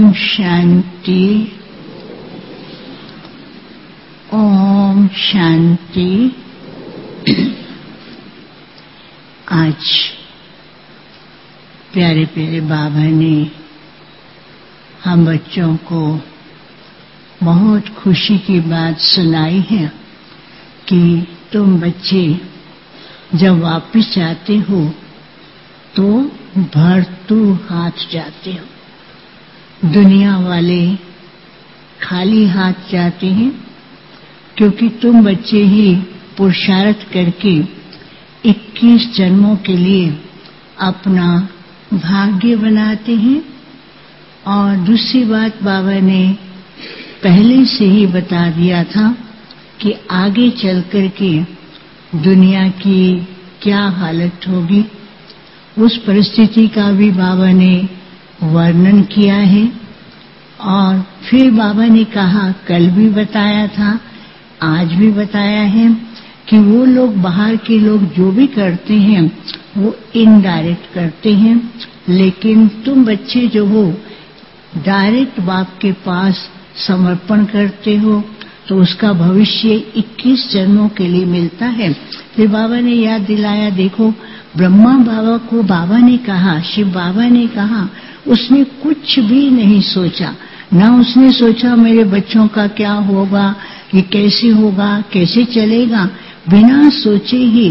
ओम शांति। ओम शांति। आज प्यारे प्यारे बाबा ने हम बच्चों को बहुत खुशी की बात सुनाई है कि तुम बच्चे जब वापस जाते हो तो भरतू हाथ जाते हो। दुनिया वाले खाली हाथ जाते हैं, क्योंकि तुम बच्चे ही पुरुषार्थ करके 21 जन्मों के लिए अपना भाग्य बनाते हैं। और दूसरी बात बाबा ने पहले से ही बता दिया था कि आगे चल कर के दुनिया की क्या हालत होगी, उस परिस्थिति का भी बाबा ने वर्णन किया है। और फिर बाबा ने कहा, कल भी बताया था, आज भी बताया है कि वो लोग बाहर के लोग जो भी करते हैं वो इनडायरेक्ट करते हैं, लेकिन तुम बच्चे जो हो डायरेक्ट बाप के पास समर्पण करते हो तो उसका भविष्य 21 जन्मों के लिए मिलता है। फिर बाबा ने याद दिलाया, देखो ब्रह्मा बाबा को बाबा ने कहा, शिव बाबा ने कहा, उसने कुछ भी नहीं सोचा, ना उसने सोचा मेरे बच्चों का क्या होगा, ये कैसे होगा, कैसे चलेगा। बिना सोचे ही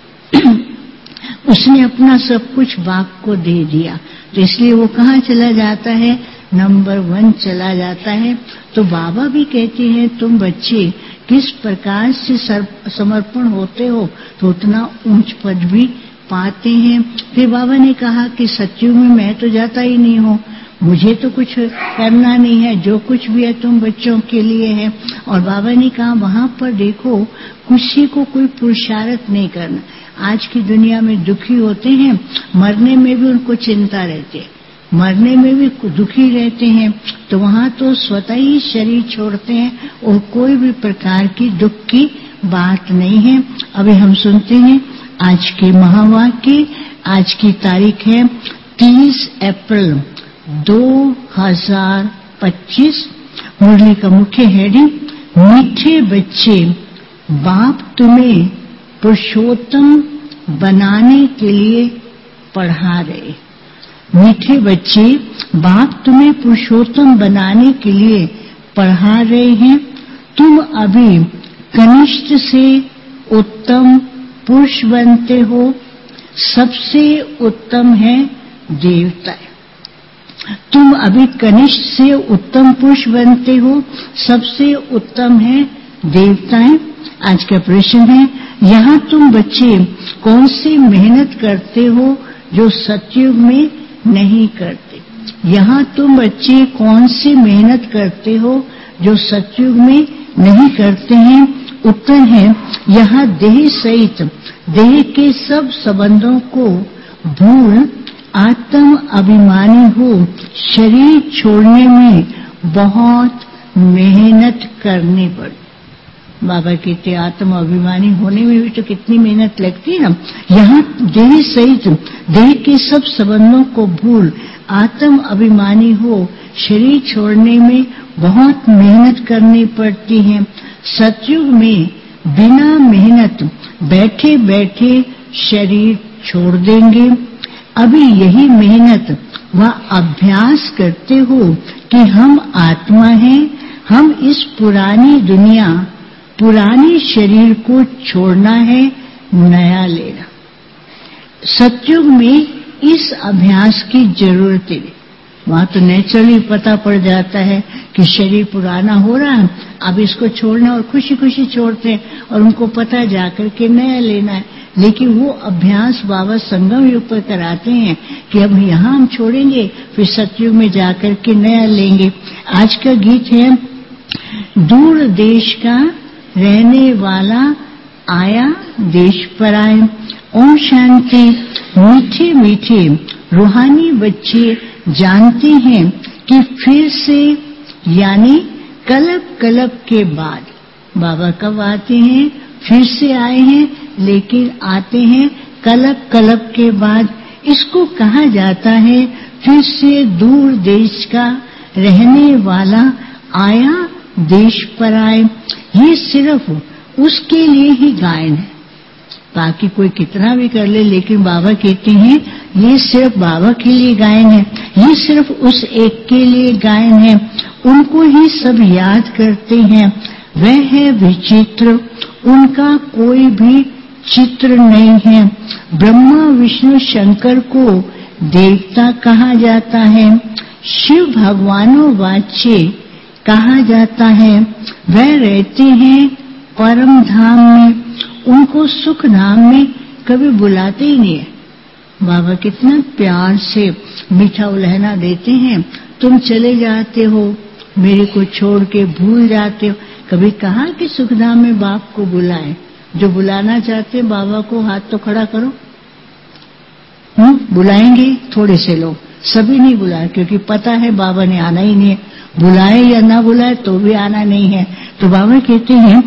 उसने अपना सब कुछ बाप को दे दिया। तो इसलिए वो कहाँ चला जाता है, नंबर 1 चला जाता है। तो बाबा भी कहते हैं तुम बच्चे किस प्रकार से समर्पण होते हो तो उतना ऊंच पद भी पाते हैं। फिर बाबा ने कहा कि सत्युग में मैं तो जाता ही नहीं हूँ, मुझे तो कुछ करना नहीं है, जो कुछ भी है तुम बच्चों के लिए है। और बाबा ने कहा वहां पर देखो किसी को कोई पुरुषार्थ नहीं करना। आज की दुनिया में दुखी होते हैं, मरने में भी उनको चिंता रहती है, मरने में भी दुखी रहते हैं, तो वहां तो स्वतः ही शरीर छोड़ते हैं और कोई भी प्रकार की दुख की बात नहीं है। अभी हम सुनते हैं आज के महावाक्य। आज की तारीख है 30 अप्रैल 2025। मुरली का मुख्य हेडिंग, मीठे बच्चे बाप तुम्हें पुरुषोत्तम बनाने के लिए पढ़ा रहे। मीठे बच्चे बाप तुम्हें पुरुषोत्तम बनाने के लिए पढ़ा रहे हैं। तुम अभी कनिष्ठ से उत्तम पुरुष बनते हो। सबसे उत्तम है देवता। तुम अभी कनिष्ठ से उत्तम पुरुष बनते हो, सबसे उत्तम है देवताएं। आज का प्रश्न है, यहाँ तुम बच्चे कौन सी मेहनत करते हो जो सतयुग में नहीं करते। यहाँ तुम बच्चे कौन सी मेहनत करते हो जो सतयुग में नहीं करते हैं। उत्तर है, यहाँ देह सहित देह के सब संबंधों को भूल आत्म अभिमानी हो शरीर छोड़ने में बहुत मेहनत करनी पड़ती। बाबा कहते आत्म अभिमानी होने में भी तो कितनी मेहनत लगती है ना। यहाँ देह सहित देह के सब संबंधों को भूल आत्म अभिमानी हो शरीर छोड़ने में बहुत मेहनत करनी पड़ती है। सतयुग में बिना मेहनत बैठे बैठे शरीर छोड़ देंगे। अभी यही मेहनत व अभ्यास करते हो कि हम आत्मा हैं, हम इस पुरानी दुनिया पुराने शरीर को छोड़ना है, नया लेना। सतयुग में इस अभ्यास की जरूरत है। वहां तो नेचुरली पता पड़ जाता है कि शरीर पुराना हो रहा है, अब इसको छोड़ना, और खुशी खुशी छोड़ते हैं और उनको पता जाकर के नया लेना है। लेकिन वो अभ्यास बाबा संगम युग पर कराते हैं कि अब यहाँ हम छोड़ेंगे, फिर सतयुग में जाकर के नया लेंगे। आज का गीत है, दूर देश का रहने वाला आया देश पर आए। ओम शांति। मीठे मीठे रूहानी बच्चे जानते हैं कि फिर से यानी कल्प कल्प के बाद बाबा कब आते हैं, फिर से आए हैं, लेकिन आते हैं कल्प कल्प के बाद। इसको कहा जाता है फिर से दूर देश का रहने वाला आया देश पर आए। ये सिर्फ उसके लिए ही गायन है। बाकी कोई कितना भी कर ले, लेकिन बाबा कहते हैं ये सिर्फ बाबा के लिए गायन है, ये सिर्फ उस एक के लिए गायन है। उनको ही सब याद करते हैं। वह है विचित्र, उनका कोई भी चित्र नहीं है। ब्रह्मा विष्णु शंकर को देवता कहा जाता है, शिव भगवानों वाच्य कहा जाता है। वह रहते हैं परम धाम में, उनको सुख धाम में कभी बुलाते ही नहीं है। बाबा कितना प्यार से मीठा उलहना देते हैं। तुम चले जाते हो, मेरे को छोड़ के भूल जाते हो। कभी कहा कि सुखधाम में बाप को बुलाए? जो बुलाना चाहते बाबा को हाथ तो खड़ा करो। बुलाएंगे थोड़े से लोग, सभी नहीं बुलाए, क्योंकि पता है बाबा ने आना ही नहीं है। बुलाए या ना बुलाए तो भी आना नहीं है। तो बाबा कहते हैं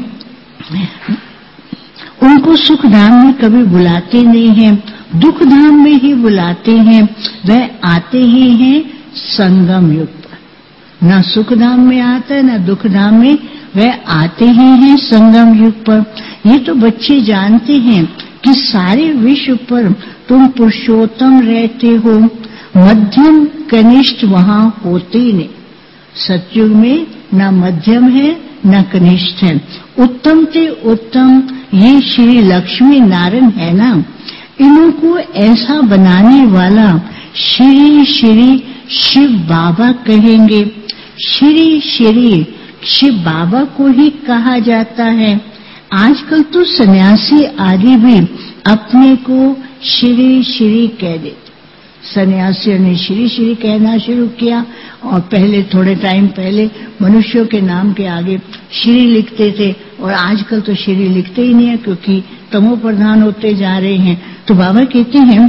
उनको सुख धाम में कभी बुलाते नहीं हैं, दुख धाम में ही बुलाते हैं। वह आते ही हैं संगम युग पर। न सुख धाम में आता है न दुख धाम में, वह आते ही हैं संगम युग पर। ये तो बच्चे जानते हैं कि सारे विश्व पर तुम पुरुषोत्तम रहते हो। मध्यम कनिष्ठ वहां होते ही नहीं। सतयुग में न मध्यम है न कनिष्ठ है। उत्तम से उत्तम ये श्री लक्ष्मी नारायण है ना, इनको ऐसा बनाने वाला श्री श्री शिव बाबा कहेंगे। श्री श्री शिव बाबा को ही कहा जाता है। आजकल तो सन्यासी आदि भी अपने को श्री श्री कह देते। सन्यासियों ने श्री श्री कहना शुरू किया, और पहले थोड़े टाइम पहले मनुष्यों के नाम के आगे श्री लिखते थे, और आजकल तो श्री लिखते ही नहीं है, क्योंकि तमो प्रधान होते जा रहे हैं। तो बाबा कहते हैं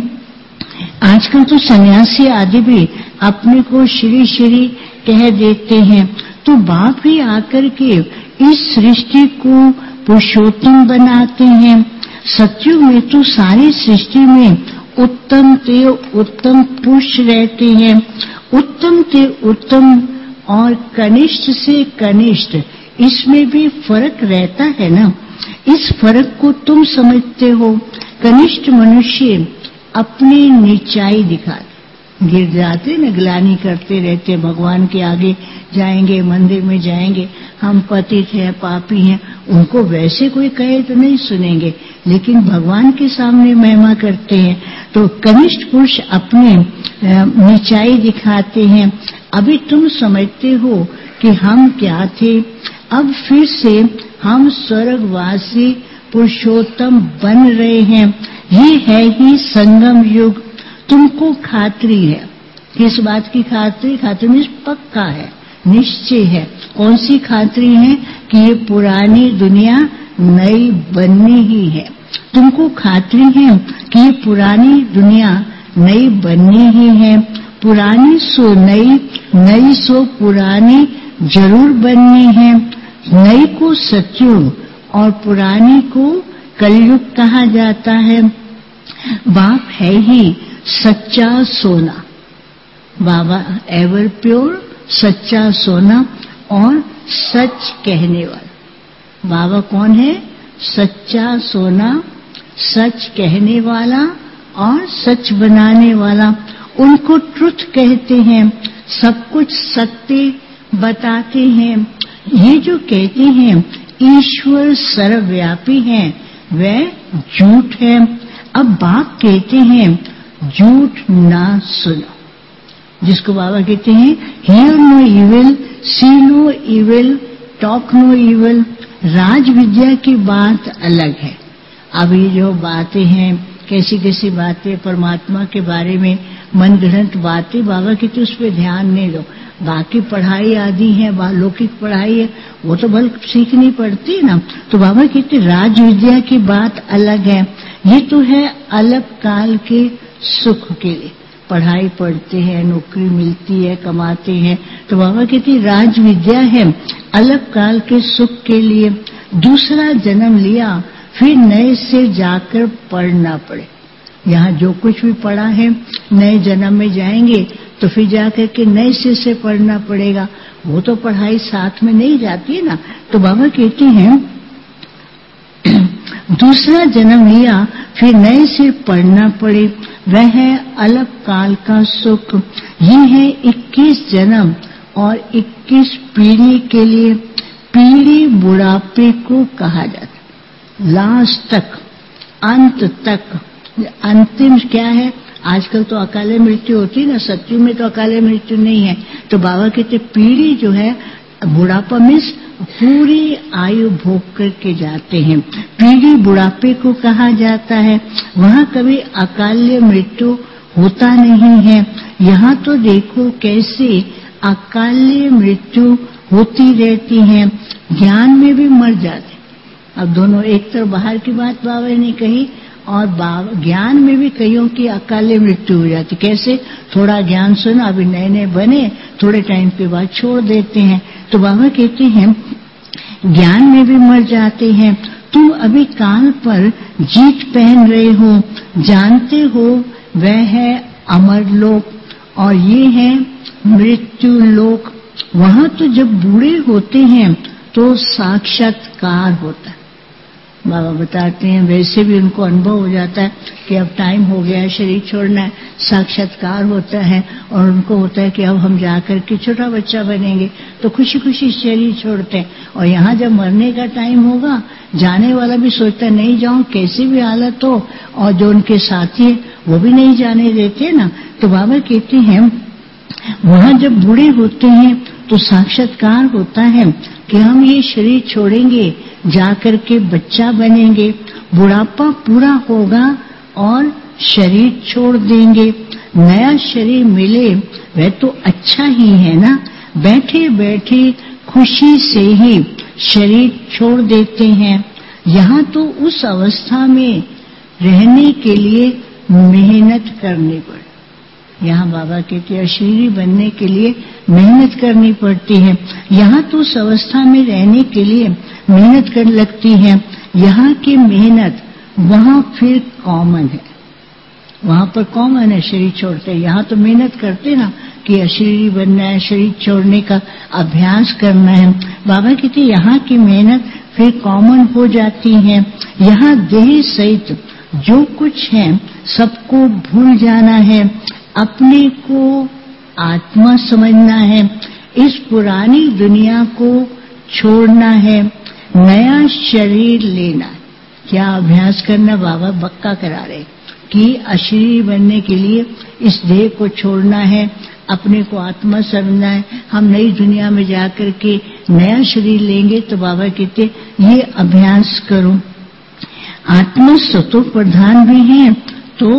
आजकल तो सन्यासी आदि भी अपने को श्री श्री कह देते हैं। तो बाप ही आकर के इस सृष्टि को पुरुषोत्तम बनाते हैं। सतयुग में तो सारी सृष्टि में उत्तम ते उत्तम पुरुष रहते हैं। उत्तम ते उत्तम और कनिष्ठ से कनिष्ठ, इसमें भी फर्क रहता है ना। इस फर्क को तुम समझते हो। कनिष्ठ मनुष्य अपनी नीचाई दिखाते, गिर जाते न, ग्लानि करते रहते, भगवान के आगे जाएंगे, मंदिर में जाएंगे, हम पतित हैं, पापी हैं। उनको वैसे कोई कहे तो नहीं सुनेंगे, लेकिन भगवान के सामने महिमा करते हैं। तो कनिष्ठ पुरुष अपने नीचाई दिखाते हैं। अभी तुम समझते हो कि हम क्या थे, अब फिर से हम स्वर्गवासी पुरुषोत्तम बन रहे हैं। ये है ही संगम युग। तुमको खातरी है। किस बात की खातरी? खातरी मीन्स पक्का है, निश्चय है। कौन सी खातरी है? कि ये पुरानी दुनिया नई बननी ही है। तुमको खातरी है कि ये पुरानी दुनिया नई बननी ही है। पुरानी सो नई, नई सो पुरानी जरूर बननी है। नई को सतयुग और पुरानी को कलयुग कहा जाता है। बाप है ही सच्चा सोना। बाबा एवर प्योर, सच्चा सोना और सच कहने वाला। बाबा कौन है? सच्चा सोना, सच कहने वाला और सच बनाने वाला। उनको ट्रुथ कहते हैं। सब कुछ सत्य बताते हैं। ये जो कहते हैं ईश्वर सर्वव्यापी है, वह झूठ है। अब बाप कहते हैं झूठ ना सुनो। जिसको बाबा कहते हैं hear no evil, see no evil, talk no evil. राज विद्या की बात अलग है। अभी जो बातें हैं, कैसी कैसी बातें परमात्मा के बारे में मन गढ़ंत बातें, बाबा कहते उस पर ध्यान नहीं दो। बाकी पढ़ाई आदि है, लौकिक पढ़ाई है, वो तो भल सीखनी पड़ती ना। तो बाबा कहते राज विद्या की बात अलग है। ये तो है अलग काल के सुख के लिए। पढ़ाई पढ़ते हैं, नौकरी मिलती है, कमाते हैं। तो बाबा कहते राज विद्या है अलग काल के सुख के लिए। दूसरा जन्म लिया, फिर नए से जाकर पढ़ना पड़े। यहाँ जो कुछ भी पढ़ा है, नए जन्म में जाएंगे तो फिर जाकर के नए सिरे से पढ़ना पड़ेगा। वो तो पढ़ाई साथ में नहीं जाती है ना। तो बाबा कहते हैं दूसरा जन्म लिया फिर नए से पढ़ना पड़े, वह है अलग काल का सुख। ये है 21 जन्म और 21 पीढ़ी के लिए। पीढ़ी बुढ़ापे को कहा जाता, लास्ट तक, अंत तक। अंतिम क्या है? आजकल तो अकाले मृत्यु होती है ना, सत्युग में तो अकाले मृत्यु नहीं है। तो बाबा कहते पीढ़ी जो है, बुढ़ापा मीन्स पूरी आयु भोग करके जाते हैं। पीढ़ी बुढ़ापे को कहा जाता है। वहाँ कभी अकाल्य मृत्यु होता नहीं है। यहाँ तो देखो कैसे अकाल्य मृत्यु होती रहती है। ज्ञान में भी मर जाते। अब दोनों, एक तरफ बाहर की बात बाबा ने कही और ज्ञान में भी कईयों की अकाले मृत्यु हो जाती। कैसे? थोड़ा ज्ञान सुना, अभी नए नए बने, थोड़े टाइम के बाद छोड़ देते हैं। तो बाबा कहते हैं ज्ञान में भी मर जाते हैं। तुम अभी काल पर जीत पहन रहे हो, जानते हो वह है अमर लोक और ये है मृत्यु लोक। वहां तो जब बूढ़े होते हैं तो साक्षात्कार होता है। बाबा बताते हैं वैसे भी उनको अनुभव हो जाता है कि अब टाइम हो गया है, शरीर छोड़ना है। साक्षात्कार होता है और उनको होता है कि अब हम जाकर के छोटा बच्चा बनेंगे। तो खुशी खुशी शरीर छोड़ते हैं। और यहाँ जब मरने का टाइम होगा, जाने वाला भी सोचता है नहीं जाऊं, कैसी भी हालत हो, और जो उनके साथी है वो भी नहीं जाने देते ना। तो बाबा कहते हैं वहां जब बूढ़े होते हैं तो साक्षात्कार होता है कि हम ये शरीर छोड़ेंगे, जाकर के बच्चा बनेंगे, बुढ़ापा पूरा होगा और शरीर छोड़ देंगे। नया शरीर मिले वह तो अच्छा ही है ना। बैठे बैठे खुशी से ही शरीर छोड़ देते हैं। यहाँ तो उस अवस्था में रहने के लिए मेहनत करनी पड़े। यहाँ बाबा कहते हैं अशरीरी बनने के लिए मेहनत करनी पड़ती है। यहाँ तो उस अवस्था में रहने के लिए मेहनत कर लगती है। यहाँ की मेहनत वहाँ फिर कॉमन है। वहाँ पर कॉमन है शरीर छोड़ते। यहाँ तो मेहनत करते ना कि अशरीरी बनना है, शरीर छोड़ने का अभ्यास करना है। बाबा कहते यहाँ की मेहनत फिर कॉमन हो जाती है। यहाँ देह सहित जो कुछ है सबको भूल जाना है, अपने को आत्मा समझना है, इस पुरानी दुनिया को छोड़ना है, नया शरीर लेना। क्या अभ्यास करना? बाबा बक्का करा रहे कि अशरीरी बनने के लिए इस देह को छोड़ना है, अपने को आत्मा समझना है। हम नई दुनिया में जाकर के नया शरीर लेंगे। तो बाबा कहते ये अभ्यास करो। आत्मा सतो प्रधान भी है तो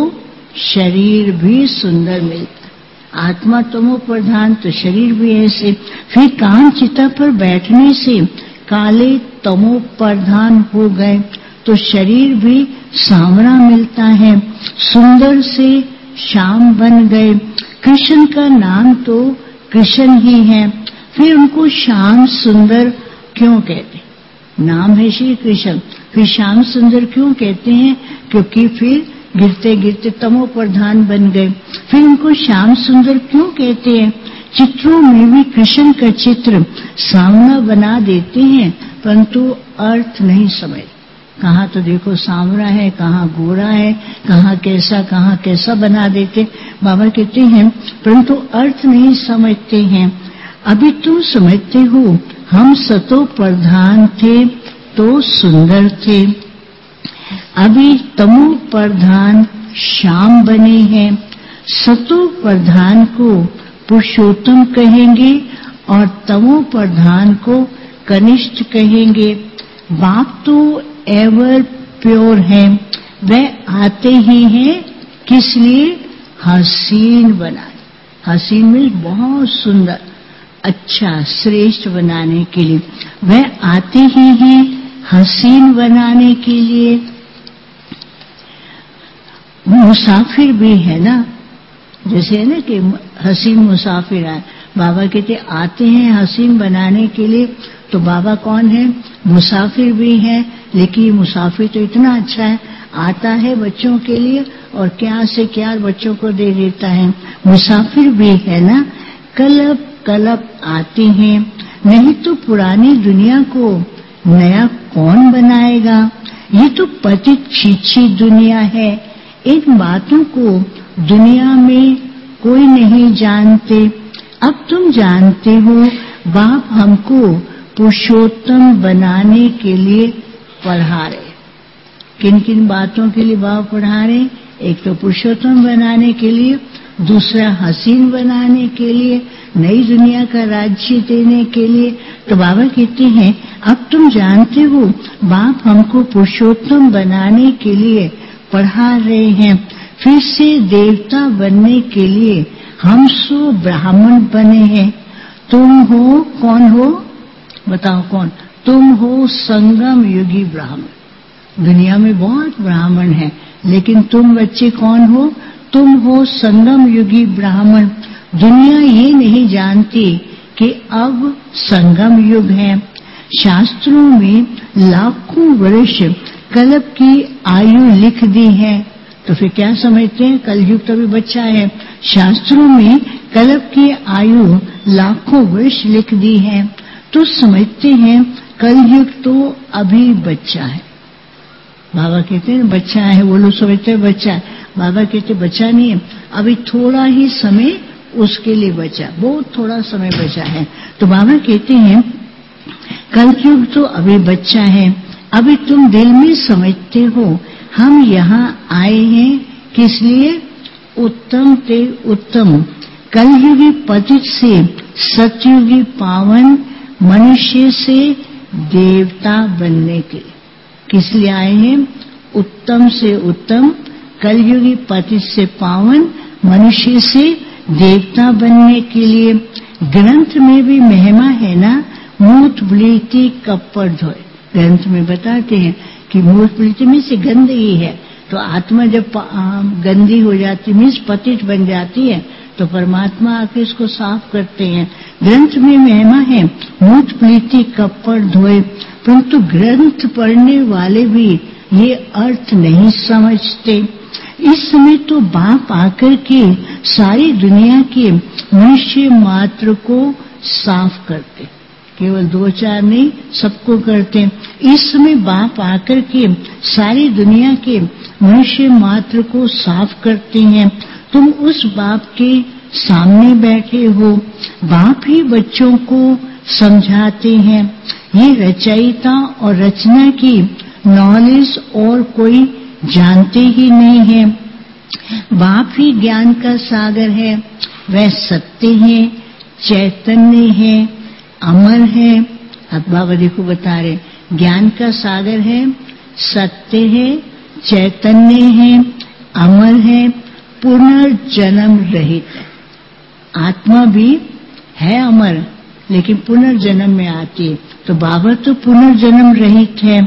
शरीर भी सुंदर मिलता है। आत्मा तमो प्रधान तो शरीर भी ऐसे। फिर काम चिता पर बैठने से काले तमो प्रधान हो गए तो शरीर भी सांवरा मिलता है। सुंदर से श्याम बन गए। कृष्ण का नाम तो कृष्ण ही है, फिर उनको श्याम सुंदर क्यों कहते? नाम है श्री कृष्ण, फिर श्याम सुंदर क्यों कहते हैं? क्योंकि फिर गिरते गिरते तमो प्रधान बन गए। फिर उनको श्याम सुंदर क्यों कहते हैं? चित्रों में भी कृष्ण का चित्र सांवरा बना देते हैं, परंतु अर्थ नहीं समझ। कहाँ तो देखो सांवरा है, कहाँ गोरा है, कहाँ कैसा बना देते। बाबा कहते हैं परंतु अर्थ नहीं समझते हैं। अभी तुम समझते हो हम सतो प्रधान थे तो सुंदर थे, अभी तमो प्रधान श्याम बने हैं। सतो प्रधान को पुरुषोत्तम कहेंगे और तमो प्रधान को कनिष्ठ कहेंगे। बाप तो एवर प्योर है, वह आते ही हैं किस लिए? हसीन बनाने। हसीन में बहुत सुंदर, अच्छा, श्रेष्ठ बनाने के लिए वह आते ही हैं हसीन बनाने के लिए। मुसाफिर भी है ना, जैसे है ना कि हसीन मुसाफिर आए। बाबा कहते आते हैं हसीन बनाने के लिए तो बाबा कौन है? मुसाफिर भी है, लेकिन मुसाफिर तो इतना अच्छा है, आता है बच्चों के लिए और क्या से क्या बच्चों को दे देता है। मुसाफिर भी है ना, कल्प कल्प आते हैं, नहीं तो पुरानी दुनिया को नया कौन बनाएगा? ये तो पतित छीछी दुनिया है। इन बातों को दुनिया में कोई नहीं जानते। अब तुम जानते हो, बाप हमको पुरुषोत्तम बनाने के लिए पढ़ा रहे। किन किन बातों के लिए बाबा पढ़ा रहे? एक तो पुरुषोत्तम बनाने के लिए, दूसरा हसीन बनाने के लिए, नई दुनिया का राज्य देने के लिए। तो बाबा कहते हैं, अब तुम जानते हो, बाप हमको पुरुषोत्तम बनाने के लिए पढ़ा रहे हैं। फिर से देवता बनने के लिए हम सो ब्राह्मण बने हैं। तुम हो कौन हो? बताओ कौन? तुम हो संगम युगी ब्राह्मण। दुनिया में बहुत ब्राह्मण हैं, लेकिन तुम बच्चे कौन हो? तुम हो संगम युगी ब्राह्मण। दुनिया ये नहीं जानती कि अब संगम युग है। शास्त्रों में लाखों वर्ष कल्प की आयु लिख दी है, तो फिर क्या समझते हैं? कलयुग तो अभी बच्चा है। शास्त्रों में कल्प की आयु लाखों वर्ष लिख दी है, तो समझते हैं कलयुग तो अभी बच्चा है। बाबा कहते हैं बच्चा है, वो लोग समझते हैं बच्चा है। बाबा कहते बच्चा नहीं है, अभी थोड़ा ही समय उसके लिए बचा, बहुत थोड़ा समय बचा है। तो बाबा कहते हैं कलयुग तो अभी बच्चा है। अभी तुम दिल में समझते हो हम यहाँ आए हैं किस लिए? उत्तम ते उत्तम कलयुगी पतित से सतयुगी पावन मनुष्य से देवता बनने के लिए। किस लिए आए हैं? उत्तम से उत्तम कलयुगी पतित से पावन मनुष्य से देवता बनने के लिए। ग्रंथ में भी महिमा है ना, मूत प्लीति कपड़ धोए। ग्रंथ में बताते हैं कि मूत प्लीति में से गंदगी है, तो आत्मा जब गंदी हो जाती मीन्स पतित बन जाती है, तो परमात्मा आके इसको साफ करते हैं। ग्रंथ में महिमा है मूत प्लीति कपड़ धोए, परंतु ग्रंथ पढ़ने वाले भी ये अर्थ नहीं समझते। इस समय तो बाप आकर के सारी दुनिया के मनुष्य मात्र को साफ करते, केवल 2-4 नहीं, सबको करते। इस समय बाप आकर के सारी दुनिया के मनुष्य मात्र को साफ करते हैं। तुम उस बाप के सामने बैठे हो, बाप ही बच्चों को समझाते हैं। ये रचयिता और रचना की नॉलेज और कोई जानते ही नहीं है। बाप ही ज्ञान का सागर है, वह सत्य है, चैतन्य है, अमर है। अब बाबा देखो बता रहे, ज्ञान का सागर है, सत्य है, चैतन्य है, अमर है, पुनर्जन्म रहित है। आत्मा भी है अमर, लेकिन पुनर्जन्म में आती है। तो बाबा तो पुनर्जन्म रहित है,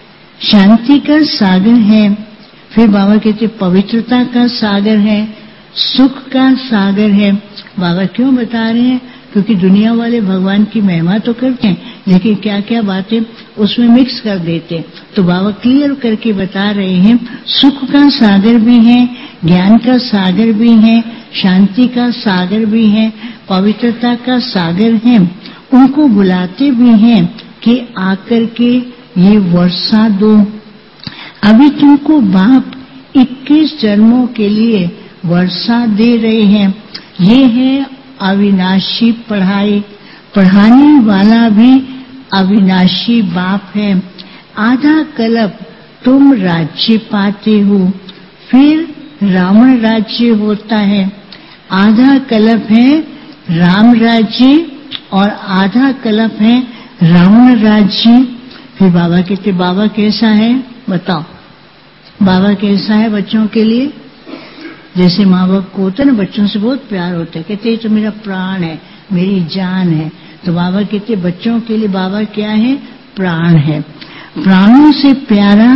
शांति का सागर है। फिर बाबा कहते पवित्रता का सागर है, सुख का सागर है। बाबा क्यों बता रहे हैं? क्योंकि दुनिया वाले भगवान की महिमा तो करते हैं, लेकिन क्या क्या बातें उसमें मिक्स कर देते हैं। तो बाबा क्लियर करके बता रहे हैं सुख का सागर भी है, ज्ञान का सागर भी है, शांति का सागर भी है, पवित्रता का सागर है। उनको बुलाते भी हैं कि आकर के ये वर्षा दो। अभी तुमको बाप 21 जन्मों के लिए वर्षा दे रहे हैं। ये है अविनाशी पढ़ाई, पढ़ाने वाला भी अविनाशी बाप है। आधा कल्प तुम राज्य पाते हो, फिर रावण राज्य होता है। आधा कल्प है राम राज्य और आधा कल्प है रावण राज्य। फिर बाबा कहते बाबा कैसा है बताओ? बाबा कैसा है बच्चों के लिए? जैसे माँ बाप को होता है ना, बच्चों से बहुत प्यार होता है, कहते ये तो मेरा प्राण है, मेरी जान है। तो बाबा कहते बच्चों के लिए बाबा क्या है? प्राण है। प्राणों से प्यारा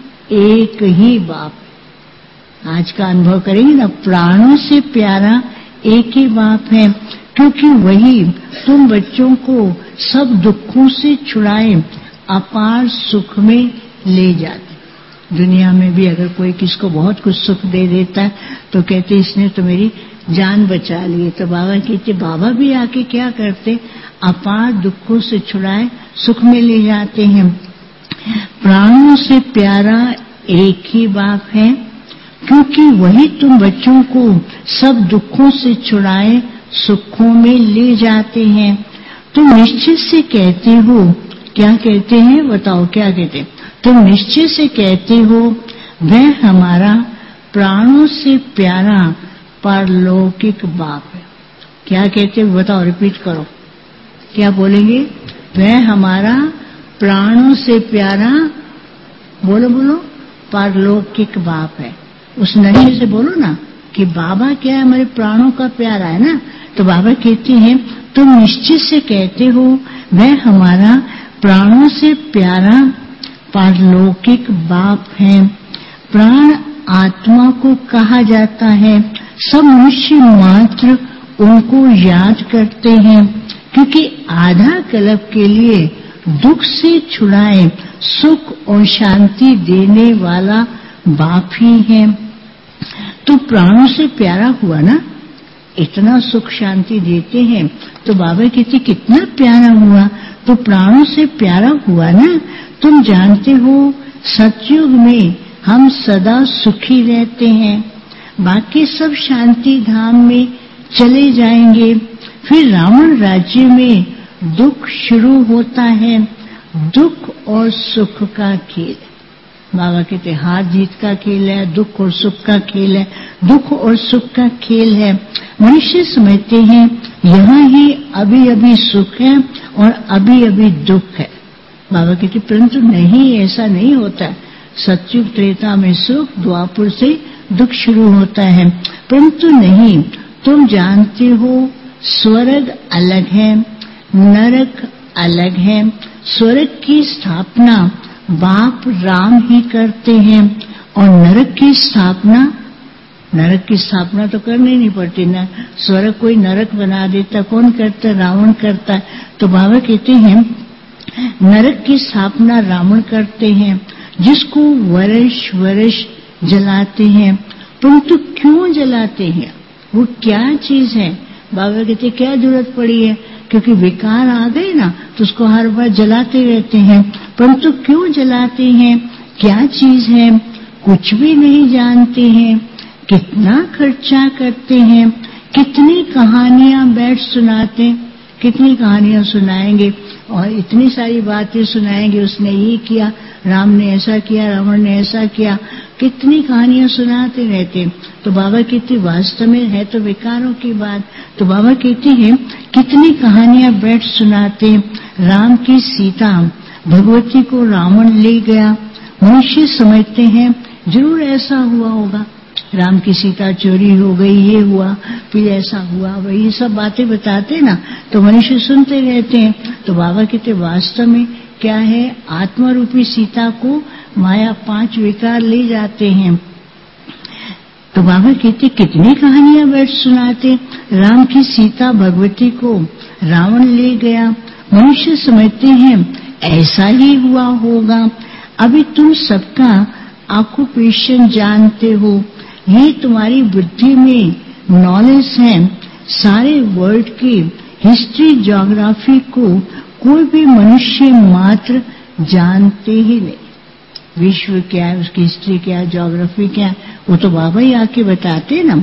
एक ही बाप। आज का अनुभव करेंगे ना, प्राणों से प्यारा एक ही बाप है। क्योंकि वही तुम बच्चों को सब दुखों से छुड़ाए अपार सुख में ले जाते। दुनिया में भी अगर कोई किसको बहुत कुछ सुख दे देता है तो कहते इसने तो मेरी जान बचा ली। तो बाबा कहते बाबा भी आके क्या करते, अपार दुखों से छुड़ाए सुख में ले जाते हैं। प्राणों से प्यारा एक ही बाप है, क्योंकि वही तुम बच्चों को सब दुखों से छुड़ाए सुखों में ले जाते हैं। तुम निश्चित से कहते हो, क्या कहते हैं बताओ, क्या कहते हैं? तुम निश्चय से कहते हो वह हमारा प्राणों से प्यारा परलौकिक बाप है। क्या कहते हो बताओ, रिपीट करो, क्या बोलेंगे? वह हमारा प्राणों से प्यारा, बोलो बोलो, परलौकिक बाप है। उस नशे से बोलो ना कि बाबा क्या है, हमारे प्राणों का प्यारा है ना। तो बाबा कहते हैं तुम निश्चित से कहते हो वह हमारा प्राणों से प्यारा परलौकिक बाप है। प्राण आत्मा को कहा जाता है। सब मनुष्य मात्र उनको याद करते हैं, क्योंकि आधा कल्प के लिए दुख से छुड़ाए सुख और शांति देने वाला बाप ही है। तो प्राणों से प्यारा हुआ ना, इतना सुख शांति देते हैं। तो बाबा कहते कितना प्यारा हुआ, तो प्राणों से प्यारा हुआ ना। तुम जानते हो सतयुग में हम सदा सुखी रहते हैं, बाकी सब शांति धाम में चले जाएंगे। फिर रावण राज्य में दुख शुरू होता है, दुख और सुख का खेल। बाबा कहते हार जीत का खेल है, दुख और सुख का खेल है, दुख और सुख का खेल है। मनुष्य समझते हैं यहाँ ही अभी अभी सुख है और अभी अभी दुख है। बाबा कहते परंतु नहीं, ऐसा नहीं होता। सतयुग त्रेता में सुख, द्वापर से दुख शुरू होता है। परंतु नहीं, तुम जानते हो स्वर्ग अलग है, नरक अलग है। स्वर्ग की स्थापना बाप राम ही करते हैं और नरक की स्थापना तो करनी नहीं पड़ती ना। स्वर्ग कोई नरक बना देता, कौन करता? रावण करता। तो बाबा कहते हैं नरक की स्थापना रावण करते हैं, जिसको वर्ष वर्ष जलाते हैं। परंतु क्यों जलाते हैं? वो क्या चीज है? बाबा कहते क्या जरूरत पड़ी है? क्योंकि विकार आ गए ना तो उसको हर बार जलाते रहते हैं। परंतु क्यों जलाते हैं? क्या चीज है? कुछ भी नहीं जानते हैं। कितना खर्चा करते हैं, कितनी कहानियां बैठ सुनाते, कितनी कहानियां सुनाएंगे और इतनी सारी बातें सुनाएंगे। उसने ये किया, राम ने ऐसा किया, रावण ने ऐसा किया, कितनी कहानियां सुनाते रहते। तो बाबा कहते वास्तव में है तो विकारों की बात। तो बाबा कहते हैं कितनी कहानियां बैठ सुनाते। राम की सीता भगवती को रावण ले गया। मनुष्य समझते हैं जरूर ऐसा हुआ होगा, राम की सीता चोरी हो गई, ये हुआ, फिर ऐसा हुआ, वही सब बातें बताते ना, तो मनुष्य सुनते रहते हैं। तो बाबा कहते वास्तव में क्या है, आत्मा रूपी सीता को माया 5 विकार ले जाते हैं। तो बाबा कहते कितनी कहानियां बैठ सुनाते। राम की सीता भगवती को रावण ले गया। मनुष्य समझते हैं ऐसा ही हुआ होगा। अभी तुम सबका ऑक्यूपेशन जानते हो, ये तुम्हारी बुद्धि में नॉलेज है। सारे वर्ल्ड की हिस्ट्री ज्योग्राफी को कोई भी मनुष्य मात्र जानते ही नहीं। विश्व क्या है, उसकी हिस्ट्री क्या है, ज्योग्राफी क्या है, वो तो बाबा ही आके बताते ना।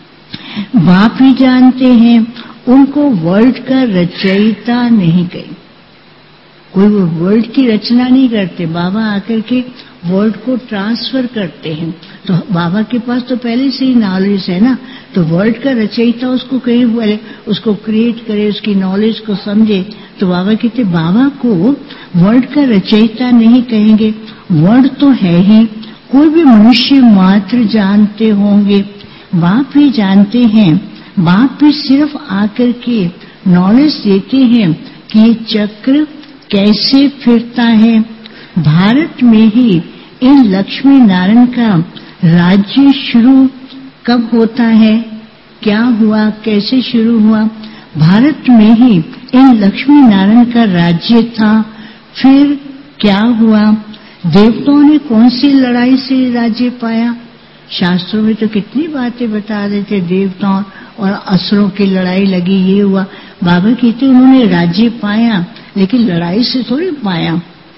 बाप ही जानते हैं। उनको वर्ल्ड का रचयिता नहीं कही, कोई वो वर्ल्ड की रचना नहीं करते। बाबा आकर के वर्ल्ड को ट्रांसफर करते हैं। तो बाबा के पास तो पहले से ही नॉलेज है ना, तो वर्ल्ड का रचयिता उसको कहीं बोले, उसको क्रिएट करे, उसकी नॉलेज को समझे। तो बाबा कहते बाबा को वर्ल्ड का रचयिता नहीं कहेंगे, वर्ल्ड तो है ही, कोई भी मनुष्य मात्र जानते होंगे। बाप ही जानते हैं। बाप भी सिर्फ आकर के नॉलेज देते हैं कि ये चक्र कैसे फिरता है। भारत में ही इन लक्ष्मी नारायण का राज्य शुरू कब होता है, क्या हुआ, कैसे शुरू हुआ, भारत में ही इन लक्ष्मी नारायण का राज्य था। फिर क्या हुआ? देवताओं ने कौन सी लड़ाई से राज्य पाया? शास्त्रों में तो कितनी बातें बता देते, देवताओं और असुरों की लड़ाई लगी, ये हुआ। बाबा कहते उन्होंने राज्य पाया, लेकिन लड़ाई से थोड़ी पाया।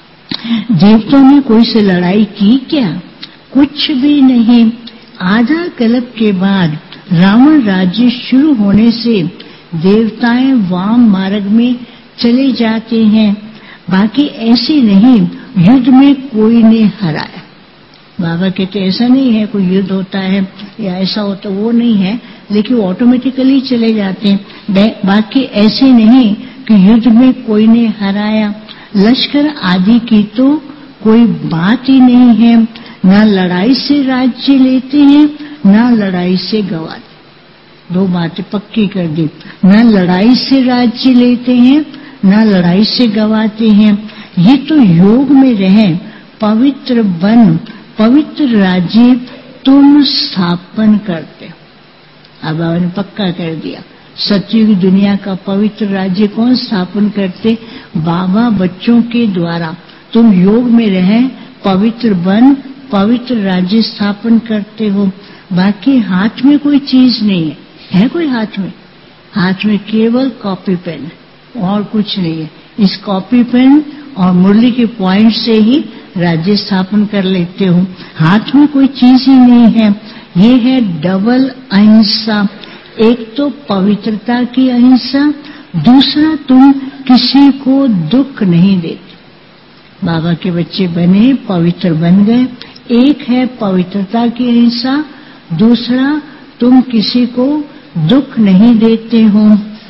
देवताओं ने कोई से लड़ाई की क्या? कुछ भी नहीं। आधा कल्प के बाद रावण राज्य शुरू होने से देवताएं वाम मार्ग में चले जाते हैं। बाकी ऐसे नहीं, युद्ध में कोई ने हराया। बाबा कहते ऐसा नहीं है कोई युद्ध होता है या ऐसा होता, वो नहीं है, लेकिन ऑटोमेटिकली चले जाते हैं। बाकी ऐसे नहीं कि युद्ध में कोई ने हराया। लश्कर आदि की तो कोई बात ही नहीं है। ना लड़ाई से राज्य लेते हैं, ना लड़ाई से गवाते। दो बातें पक्की कर दी, ना लड़ाई से राज्य लेते हैं, ना लड़ाई से गवाते हैं। ये तो योग में रहे, पवित्र बन पवित्र राज्य तुम स्थापन करते हो। अब बाबा ने पक्का कर दिया, सतयुग दुनिया का पवित्र राज्य कौन स्थापन करते? बाबा बच्चों के द्वारा। तुम योग में रहे, पवित्र बन पवित्र राज्य स्थापन करते हो। बाकी हाथ में कोई चीज नहीं है। है कोई हाथ में? हाथ में केवल कॉपी पेन, और कुछ नहीं है। इस कॉपी पेन और मुरली के पॉइंट से ही राज्य स्थापन कर लेते हो। हाथ में कोई चीज ही नहीं है। ये है डबल अहिंसा। एक तो पवित्रता की अहिंसा, दूसरा तुम किसी को दुख नहीं देते। बाबा के बच्चे बने, पवित्र बन गए। एक है पवित्रता की अहिंसा, दूसरा तुम किसी को दुख नहीं देते हो।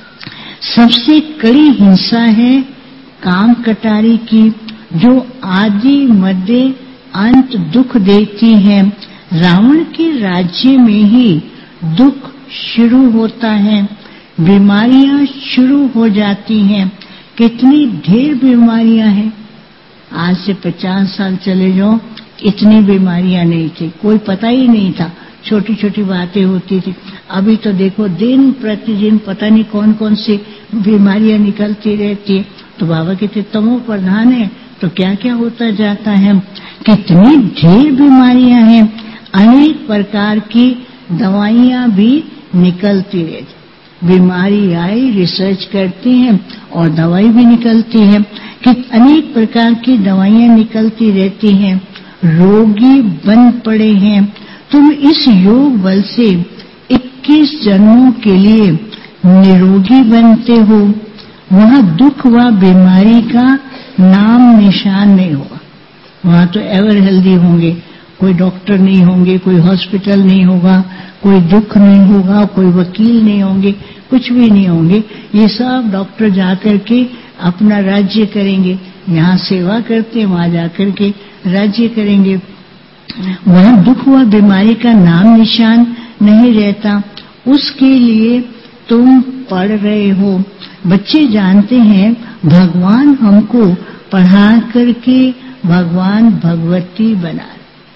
सबसे कड़ी हिंसा है काम कटारी की, जो आदि मध्य अंत दुख देती है। रावण के राज्य में ही दुख शुरू होता है, बीमारियां शुरू हो जाती हैं। कितनी ढेर बीमारियां हैं। आज से 50 साल चले जाओ, इतनी बीमारियां नहीं थी, कोई पता ही नहीं था, छोटी छोटी बातें होती थी। अभी तो देखो दिन प्रतिदिन पता नहीं कौन कौन सी बीमारियां निकलती रहती है। तो बाबा कहते तमो प्रधान है तो क्या क्या होता जाता है। कितनी ढेर बीमारियां हैं, अनेक प्रकार की दवाइयां भी निकलती रहती। बीमारी आई रिसर्च करते हैं और दवाई भी निकलती है कि अनेक प्रकार की दवाइयां निकलती रहती हैं। रोगी बन पड़े हैं। तुम इस योग बल से 21 जन्मों के लिए निरोगी बनते हो। वहां दुख व बीमारी का नाम निशान नहीं होगा। वहां तो एवर हेल्दी होंगे, कोई डॉक्टर नहीं होंगे, कोई हॉस्पिटल नहीं होगा, कोई दुख नहीं होगा, कोई वकील नहीं होंगे, कुछ भी नहीं होंगे। ये सब डॉक्टर जाकर के अपना राज्य करेंगे। यहाँ सेवा करते, वहां जाकर के राज्य करेंगे। वहां दुख व बीमारी का नाम निशान नहीं रहता। उसके लिए तुम पढ़ रहे हो। बच्चे जानते हैं भगवान हमको पढ़ा करके भगवान भगवती बना।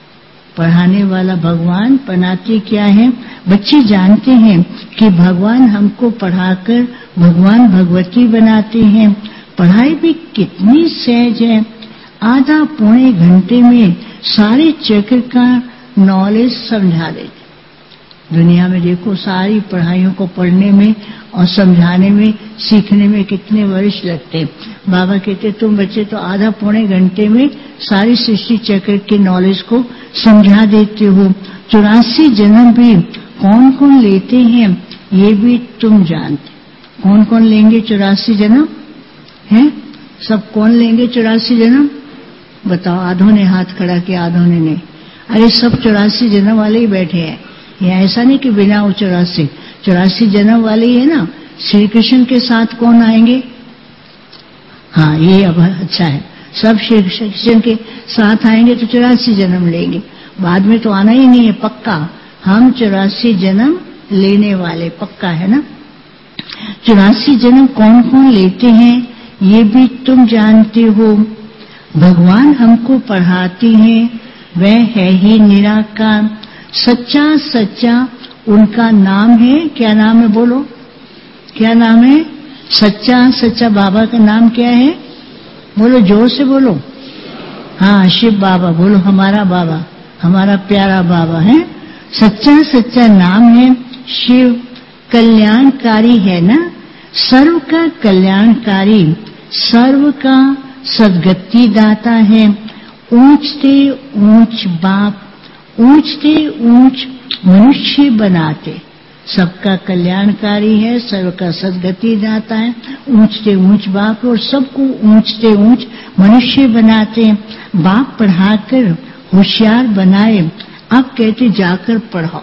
पढ़ाने वाला भगवान बनाते क्या है? बच्चे जानते हैं कि भगवान हमको पढ़ाकर भगवान भगवती बनाते हैं। पढ़ाई भी कितनी सहज है। आधा पौने घंटे में सारे चक्र का नॉलेज समझा देते। दुनिया में देखो सारी पढ़ाइयों को पढ़ने में और समझाने में, सीखने में कितने वर्ष लगते हैं। बाबा कहते तुम बच्चे तो आधा पौने घंटे में सारी सृष्टि चक्र के नॉलेज को समझा देते हो। 84 जन्म भी कौन कौन लेते हैं ये भी तुम जानते। कौन कौन लेंगे 84 जन्म हैं? सब कौन लेंगे 84 जन्म? बताओ। आधों ने हाथ खड़ा किया, आधों ने नहीं। अरे सब 84 जन्म वाले ही बैठे हैं। ये ऐसा नहीं कि बिना वो 84 जन्म वाले ही है ना। श्री कृष्ण के साथ कौन आएंगे? हाँ, ये अब अच्छा है। सब श्री कृष्ण के साथ आएंगे तो 84 जन्म लेंगे। बाद में तो आना ही नहीं है, पक्का। हम 84 जन्म लेने वाले, पक्का है ना। 84 जन्म कौन कौन लेते हैं ये भी तुम जानते हो। भगवान हमको पढ़ाते हैं, वह है ही निराकार। सच्चा सच्चा उनका नाम है। क्या नाम है बोलो? क्या नाम है? सच्चा बाबा का नाम क्या है? बोलो, जोर से बोलो। हाँ, शिव बाबा। बोलो, हमारा बाबा, हमारा प्यारा बाबा है। सच्चा नाम है शिव। कल्याणकारी है ना, सर्व का कल्याणकारी, सर्व का सद्गति दाता है। ऊंचते ऊंच बाप, ऊंचते ऊंच मनुष्य बनाते। सबका कल्याणकारी है, सर्व का सद्गति दाता है, ऊंचते ऊंच बाप, और सबको ऊंचते ऊंच मनुष्य बनाते हैं। बाप पढ़ाकर होशियार बनाए, अब कहते जाकर पढ़ाओ।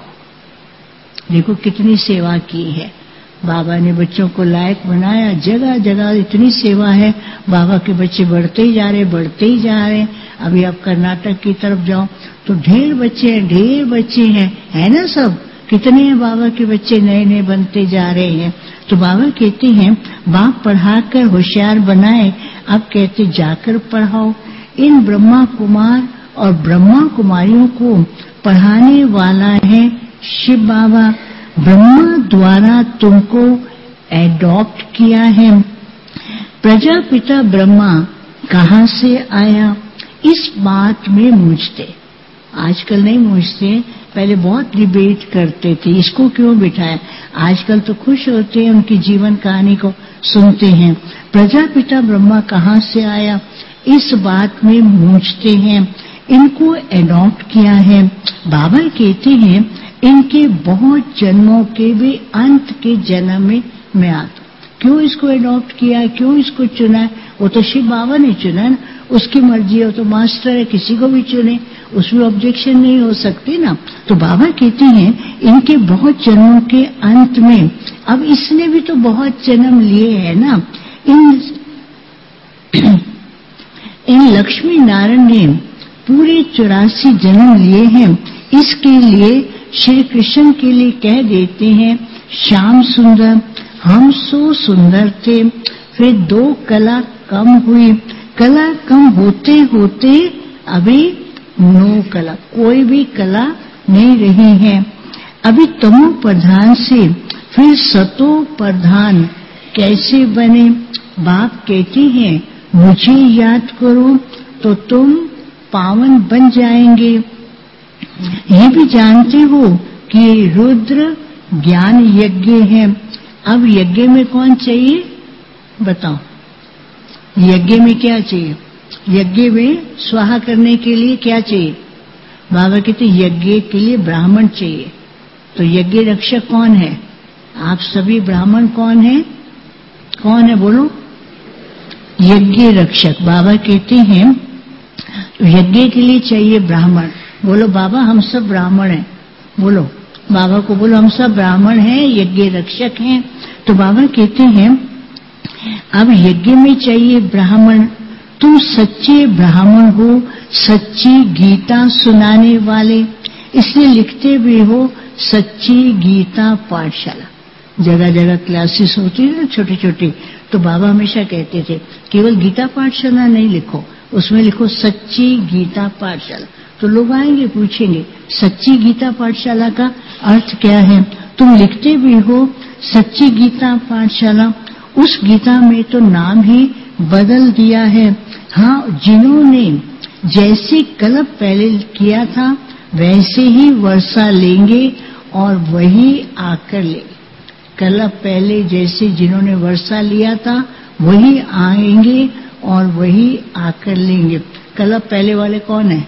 देखो कितनी सेवा की है बाबा ने, बच्चों को लायक बनाया। जगह जगह इतनी सेवा है, बाबा के बच्चे बढ़ते ही जा रहे। अभी आप कर्नाटक की तरफ जाओ तो ढेर बच्चे हैं, है ना? सब कितने हैं बाबा के बच्चे, नए बनते जा रहे हैं। तो बाबा कहते हैं बाप पढ़ाकर होशियार बनाए, अब कहते जाकर पढ़ाओ। इन ब्रह्मा कुमार और ब्रह्मा कुमारियों को पढ़ाने वाला है शिव बाबा। ब्रह्मा द्वारा तुमको एडॉप्ट किया है। प्रजापिता ब्रह्मा कहाँ से आया, इस बात में मूझते। आजकल नहीं मूझते, पहले बहुत डिबेट करते थे, इसको क्यों बिठाया। आजकल तो खुश होते हैं, उनकी जीवन कहानी को सुनते हैं। प्रजापिता ब्रह्मा कहाँ से आया, इस बात में मूझते हैं। इनको एडॉप्ट किया है। बाबा कहते हैं इनके बहुत जन्मों के भी अंत के जन्म में मैं आता। क्यों इसको एडॉप्ट किया, क्यों इसको चुना? वो तो शिव बाबा ने चुना ना, उसकी मर्जी है, वो तो मास्टर है, किसी को भी चुने, उसमें ऑब्जेक्शन नहीं हो सकती ना। तो बाबा कहते हैं इनके बहुत जन्मों के अंत में, अब इसने भी तो बहुत जन्म लिए हैं ना। इन लक्ष्मी नारायण ने पूरे 84 जन्म लिए हैं। इसके लिए श्री कृष्ण के लिए कह देते हैं श्याम सुंदर, हम सो सुंदर थे। फिर 2 कला कम हुई, कला कम होते होते अभी 9 कला, कोई भी कला नहीं रही है। अभी तमो प्रधान से फिर सतो प्रधान कैसे बने? बाप कहते हैं मुझे याद करो तो तुम पावन बन जाएंगे। ये भी जानते हो कि रुद्र ज्ञान यज्ञ है। अब यज्ञ में कौन चाहिए बताओ? यज्ञ में क्या चाहिए? यज्ञ में स्वाहा करने के लिए क्या चाहिए? बाबा कहते यज्ञ के लिए ब्राह्मण चाहिए। तो यज्ञ रक्षक कौन है? आप सभी ब्राह्मण कौन है? कौन है बोलो? यज्ञ रक्षक। बाबा कहते हैं यज्ञ के लिए चाहिए ब्राह्मण। बोलो बाबा हम सब ब्राह्मण हैं। बोलो बाबा को, बोलो हम सब ब्राह्मण हैं, यज्ञ रक्षक हैं। तो बाबा कहते हैं अब यज्ञ में चाहिए ब्राह्मण। तुम सच्चे ब्राह्मण हो, सच्ची गीता सुनाने वाले, इसलिए लिखते भी हो सच्ची गीता पाठशाला। जगह जगह क्लासेस होती है ना छोटी छोटी, तो बाबा हमेशा कहते थे केवल गीता पाठशाला नहीं लिखो, उसमें लिखो सच्ची गीता पाठशाला। तो लोग आएंगे पूछेंगे सच्ची गीता पाठशाला का अर्थ क्या है? तुम लिखते भी हो सच्ची गीता पाठशाला, उस गीता में तो नाम ही बदल दिया है। हाँ, जिन्होंने जैसे कल्प पहले किया था वैसे ही वर्षा लेंगे और वही आकर लेंगे। कल्प पहले जैसे जिन्होंने वर्षा लिया था वही आएंगे और वही आकर लेंगे। कल्प पहले वाले कौन है?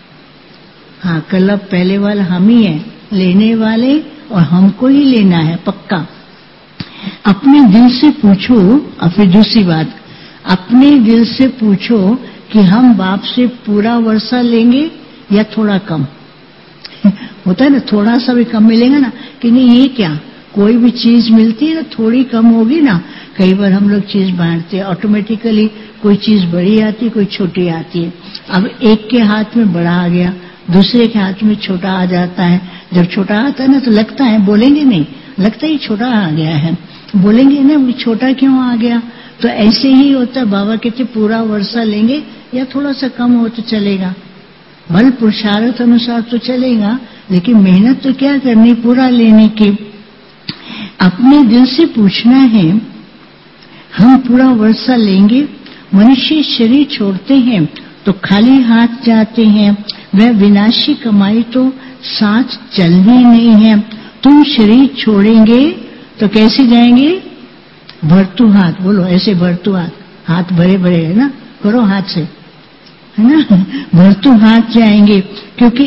हाँ, कल्प पहले वाले हम ही हैं, लेने वाले, और हमको ही लेना है पक्का। अपने दिल से पूछो। और फिर दूसरी बात, अपने दिल से पूछो कि हम बाप से पूरा वर्षा लेंगे या थोड़ा कम। होता है ना, थोड़ा सा भी कम मिलेगा ना, कि नहीं ये क्या, कोई भी चीज मिलती है ना थोड़ी कम होगी ना। कई बार हम लोग चीज बांटते हैं, ऑटोमेटिकली कोई चीज बड़ी आती है, कोई छोटी आती है। अब एक के हाथ में बड़ा आ गया, दूसरे के हाथ में छोटा आ जाता है। जब छोटा आता है ना तो लगता है, बोलेंगे नहीं, लगता है छोटा आ गया है, बोलेंगे ना वो छोटा क्यों आ गया। तो ऐसे ही होता है। बाबा कहते पूरा वर्षा लेंगे या थोड़ा सा कम हो तो चलेगा, बल पुरुषार्थ अनुसार तो चलेगा, लेकिन मेहनत तो क्या करनी पूरा लेने की। अपने दिल से पूछना है, हम पूरा वर्षा लेंगे? मनुष्य शरीर छोड़ते हैं तो खाली हाथ जाते हैं, वह विनाशी कमाई तो साथ चलनी नहीं है। तुम शरीर छोड़ेंगे तो कैसे जाएंगे? भरतू हाथ, बोलो ऐसे भरतू हाथ, हाथ भरे भरे है ना, करो हाथ से, है ना, भरतू हाथ जाएंगे। क्योंकि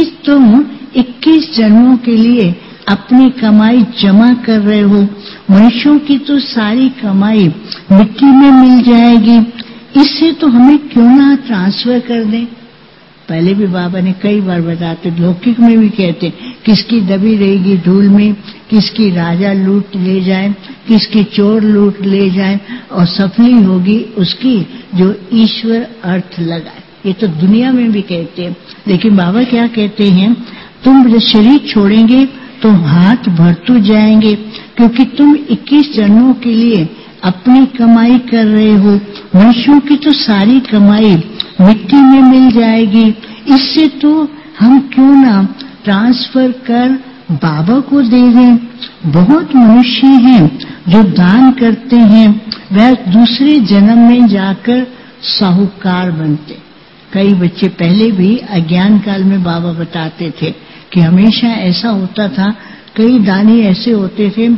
21 जन्मों के लिए अपनी कमाई जमा कर रहे हो। मनुष्यों की तो सारी कमाई मिट्टी में मिल जाएगी, इससे तो हमें क्यों ना ट्रांसफर कर दें। पहले भी बाबा ने कई बार बताते, लौकिक में भी कहते, किसकी दबी रहेगी धूल में, किसकी राजा लूट ले जाए, किसकी चोर लूट ले जाए, और सफली होगी उसकी जो ईश्वर अर्थ लगाए। ये तो दुनिया में भी कहते हैं, लेकिन बाबा क्या कहते हैं, तुम जब शरीर छोड़ेंगे तो हाथ भरतू जाएंगे, क्योंकि तुम 21 जन्मों के लिए अपनी कमाई कर रहे हो। मनुष्यों की तो सारी कमाई मिट्टी में मिल जाएगी, इससे तो हम क्यों ना ट्रांसफर कर बाबा को दे दें। बहुत मनुष्य हैं जो दान करते हैं, वह दूसरे जन्म में जाकर साहूकार बनते। कई बच्चे पहले भी अज्ञान काल में बाबा बताते थे कि हमेशा ऐसा होता था, कई दानी ऐसे होते थे,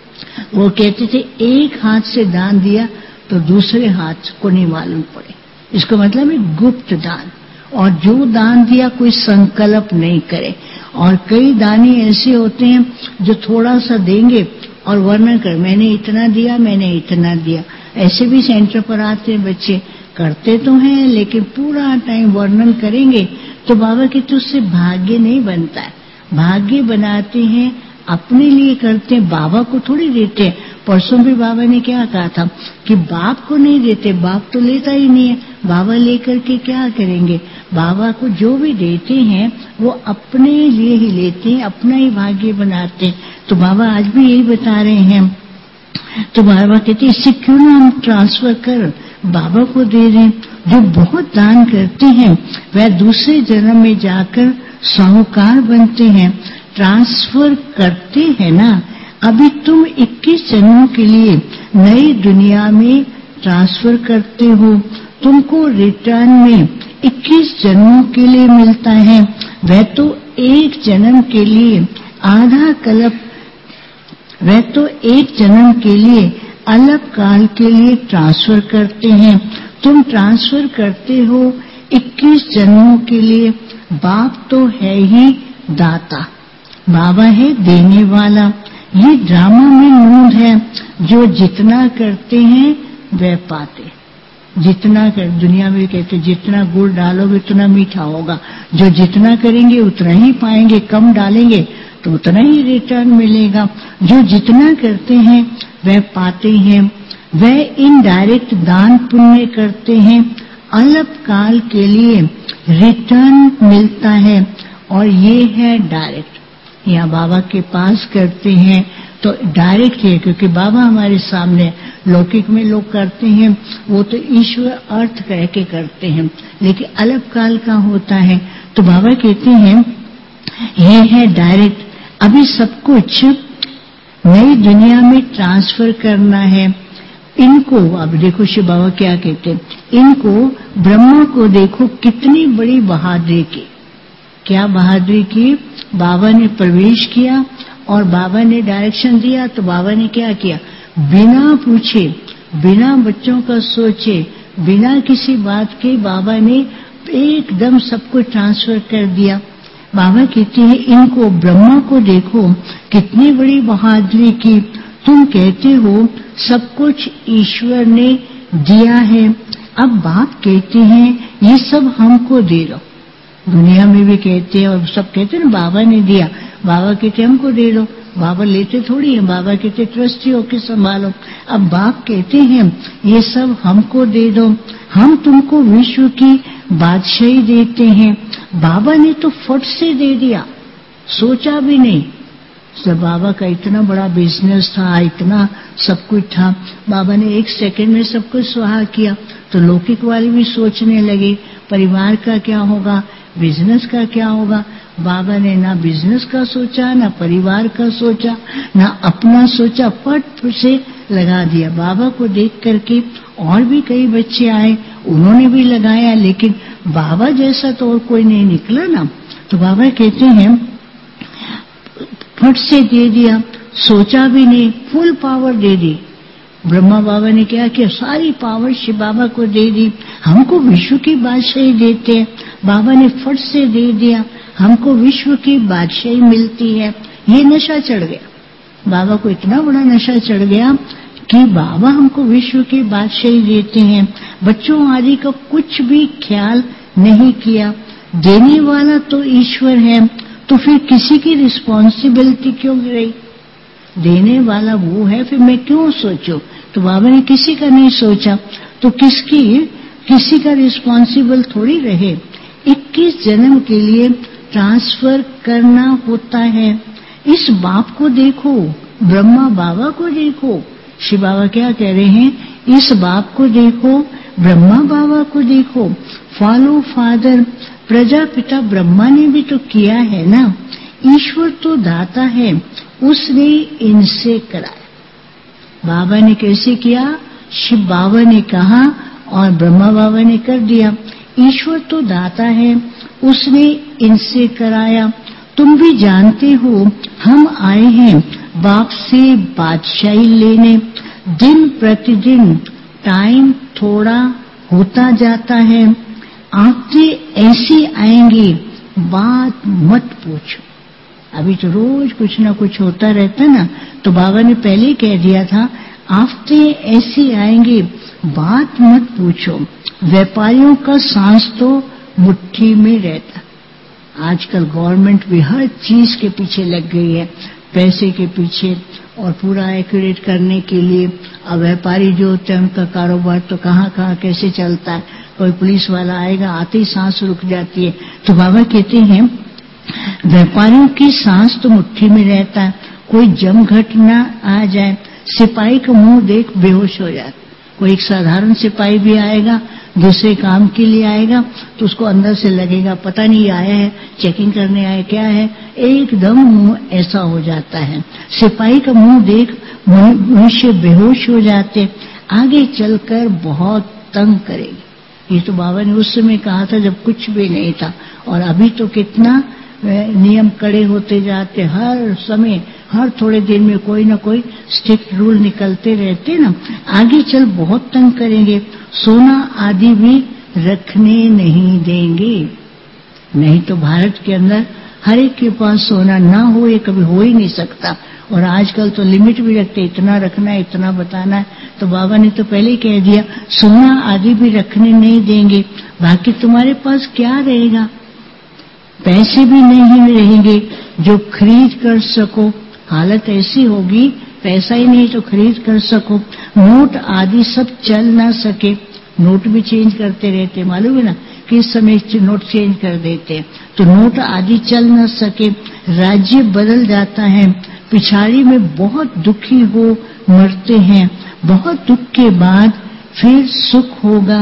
वो कहते थे एक हाथ से दान दिया तो दूसरे हाथ को नहीं मालूम पड़े। इसका मतलब है गुप्त दान, और जो दान दिया कोई संकल्प नहीं करे। और कई दानी ऐसे होते हैं जो थोड़ा सा देंगे और वर्णन कर, मैंने इतना दिया, मैंने इतना दिया। ऐसे भी सेंटर पर आते हैं बच्चे, करते तो हैं लेकिन पूरा टाइम वर्णन करेंगे तो बाबा की तो उससे भाग्य नहीं बनता है। भाग्य बनाते हैं, अपने लिए करते हैं, बाबा को थोड़ी देते हैं। परसों भी बाबा ने क्या कहा था कि बाप को नहीं देते, बाप तो लेता ही नहीं है, बाबा लेकर के क्या करेंगे। बाबा को जो भी देते हैं वो अपने लिए ही लेते हैं, अपना ही भाग्य बनाते हैं। तो बाबा आज भी यही बता रहे हैं। तो बाबा कहते इससे क्यों ना हम ट्रांसफर कर बाबा को दे दें। जो बहुत दान करते हैं वह दूसरे जन्म में जाकर साहूकार बनते हैं। ट्रांसफर करते हैं ना, अभी तुम 21 जन्मों के लिए नई दुनिया में ट्रांसफर करते हो, तुमको रिटर्न में 21 जन्मों के लिए मिलता है। वह तो एक जन्म के लिए आधा कल्प, वह तो एक जन्म के लिए अलग काल के लिए ट्रांसफर करते हैं। तुम ट्रांसफर करते हो 21 जन्मों के लिए। बाप तो है ही दाता, बाबा है देने वाला। ये ड्रामा में नूंद है, जो जितना करते हैं वह पाते। जितना कर, दुनिया में कहते जितना गुड़ डालोगे उतना मीठा होगा, जो जितना करेंगे उतना ही पाएंगे, कम डालेंगे तो उतना ही रिटर्न मिलेगा। जो जितना करते हैं वह पाते हैं। वह इनडायरेक्ट दान पुण्य करते हैं, अलग काल के लिए रिटर्न मिलता है, और ये है डायरेक्ट। यहाँ बाबा के पास करते हैं तो डायरेक्ट है, क्योंकि बाबा हमारे सामने। लौकिक में लोग करते हैं वो तो ईश्वर अर्थ कह के करते हैं, लेकिन अलग काल का होता है। तो बाबा कहते हैं ये है डायरेक्ट। अभी सब कुछ नई दुनिया में ट्रांसफर करना है। इनको अब देखो शिव बाबा क्या कहते हैं, इनको ब्रह्मा को देखो कितनी बड़ी बहादुरी की। क्या बहादुरी की? बाबा ने प्रवेश किया और बाबा ने डायरेक्शन दिया, तो बाबा ने क्या किया, बिना पूछे, बिना बच्चों का सोचे, बिना किसी बात के बाबा ने एकदम सबको ट्रांसफर कर दिया। बाबा कहते हैं इनको ब्रह्मा को देखो कितनी बड़ी बहादुरी की। तुम कहते हो सब कुछ ईश्वर ने दिया है, अब बाप कहते हैं ये सब हमको दे दो। दुनिया में भी कहते हैं और सब कहते हैं ना बाबा ने दिया, बाबा कहते हमको दे दो। बाबा लेते थोड़ी है, बाबा कहते ट्रस्टी होके संभालो। अब बाप कहते हैं ये सब हमको दे दो, हम तुमको विश्व की बादशाही देते हैं। बाबा ने तो फट से दे दिया, सोचा भी नहीं। जब बाबा का इतना बड़ा बिजनेस था, इतना सब कुछ था, बाबा ने एक सेकंड में सब कुछ स्वाहा किया। तो लौकिक वाले भी सोचने लगे परिवार का क्या होगा, बिजनेस का क्या होगा। बाबा ने ना बिजनेस का सोचा, ना परिवार का सोचा, ना अपना सोचा, फट से लगा दिया। बाबा को देख करके और भी कई बच्चे आए, उन्होंने भी लगाया, लेकिन बाबा जैसा तो और कोई नहीं निकला ना। तो बाबा कहते हैं फट से दे दिया, सोचा भी नहीं, फुल पावर दे दी। ब्रह्मा बाबा ने क्या किया, सारी पावर शिव बाबा को दे दी। हमको विश्व की बादशाही देते हैं, बाबा ने फट से दे दिया, हमको विश्व की बादशाही मिलती है। ये नशा चढ़ गया बाबा को, इतना बड़ा नशा चढ़ गया कि बाबा हमको विश्व की बादशाही देते हैं। बच्चों आदि का कुछ भी ख्याल नहीं किया। देने वाला तो ईश्वर है, तो फिर किसी की रिस्पॉन्सिबिलिटी क्यों रही? देने वाला वो है, फिर मैं क्यों सोचूं? तो बाबा ने किसी का नहीं सोचा, तो किसी का रिस्पॉन्सिबल थोड़ी रहे। 21 जन्म के लिए ट्रांसफर करना होता है। इस बाप को देखो, ब्रह्मा बाबा को देखो। शिव बाबा क्या कह रहे हैं, इस बाप को देखो, ब्रह्मा बाबा को देखो। फॉलो फादर, प्रजापिता ब्रह्मा ने भी तो किया है ना। ईश्वर तो दाता है, उसने इनसे कराया। बाबा ने कैसे किया? शिव बाबा ने कहा और ब्रह्मा बाबा ने कर दिया। ईश्वर तो दाता है, उसने इनसे कराया। तुम भी जानते हो हम आए हैं बाप से बादशाही लेने। दिन प्रतिदिन टाइम थोड़ा होता जाता है, आंखें ऐसी आएंगी बात मत पूछो। अभी तो रोज कुछ ना कुछ होता रहता ना, तो बाबा ने पहले कह दिया था आफते ऐसी आएंगी बात मत पूछो। व्यापारियों का सांस तो मुट्ठी में रहता। आजकल गवर्नमेंट भी हर चीज के पीछे लग गई है, पैसे के पीछे और पूरा एक्यूरेट करने के लिए। अब व्यापारी जो होते हैं उनका कारोबार तो कहाँ कहाँ कैसे चलता है। कोई पुलिस वाला आएगा, आते ही सांस रुक जाती है। तो बाबा कहते हैं व्यापारियों की सांस तो मुट्ठी में रहता है, कोई जम घटना आ जाए, सिपाही का मुंह देख बेहोश हो जाता। कोई एक साधारण सिपाही भी आएगा, दूसरे काम के लिए आएगा, तो उसको अंदर से लगेगा पता नहीं आया है, चेकिंग करने आया क्या है, एकदम मुंह ऐसा हो जाता है। सिपाही का मुंह देख मनुष्य बेहोश हो जाते, आगे चलकर बहुत तंग करेगी। ये तो बाबा ने उस समय कहा था जब कुछ भी नहीं था, और अभी तो कितना नियम कड़े होते जाते, हर समय हर थोड़े दिन में कोई ना कोई स्ट्रिक्ट रूल निकलते रहते ना। आगे चल बहुत तंग करेंगे, सोना आदि भी रखने नहीं देंगे। नहीं तो भारत के अंदर हर एक के पास सोना ना हो, ये कभी हो ही नहीं सकता। और आजकल तो लिमिट भी रखते, इतना रखना है, इतना बताना है। तो बाबा ने तो पहले ही कह दिया सोना आदि भी रखने नहीं देंगे। बाकी तुम्हारे पास क्या रहेगा? पैसे भी नहीं रहेंगे जो खरीद कर सको। हालत ऐसी होगी, पैसा ही नहीं तो खरीद कर सको। नोट आदि सब चल ना सके, नोट भी चेंज करते रहते, मालूम है ना, किस समय नोट चेंज कर देते। तो नोट आदि चल ना सके, राज्य बदल जाता है, पिछाड़ी में बहुत दुखी हो मरते हैं, बहुत दुख के बाद फिर सुख होगा।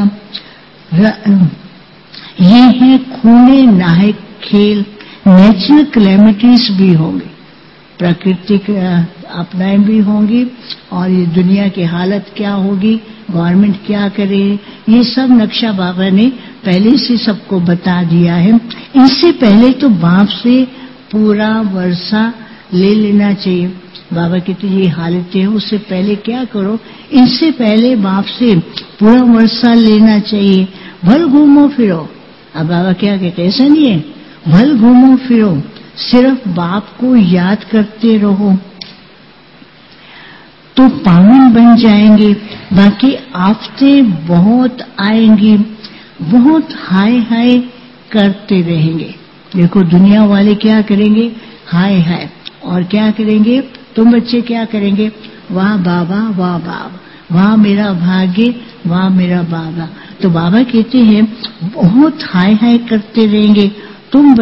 ये है खूने नाहे खेल। नेचुरल कैलेमिटीज भी होंगी, प्राकृतिक आपदाएं भी होंगी, और ये दुनिया की हालत क्या होगी, गवर्नमेंट क्या करे, ये सब नक्शा बाबा ने पहले से सबको बता दिया है। इससे पहले तो बाप से पूरा वर्षा ले लेना चाहिए। बाबा कहते ये हालतें हैं, उससे पहले क्या करो, इससे पहले बाप से पूरा वर्षा लेना चाहिए। भल घूमो फिरो। अब बाबा क्या कहते, ऐसा नहीं है, भल घूमो फिरो, सिर्फ बाप को याद करते रहो तो पावन बन जाएंगे। बाकी आफतें बहुत आएंगी, बहुत हाय हाय करते रहेंगे। देखो दुनिया वाले क्या करेंगे, हाय हाय, और क्या करेंगे तुम बच्चे, क्या करेंगे, वाह बाबा वाह बाबा, वाह मेरा भाग्य, वाह मेरा बाबा। तो बाबा कहते हैं बहुत हाय हाय करते रहेंगे। तुम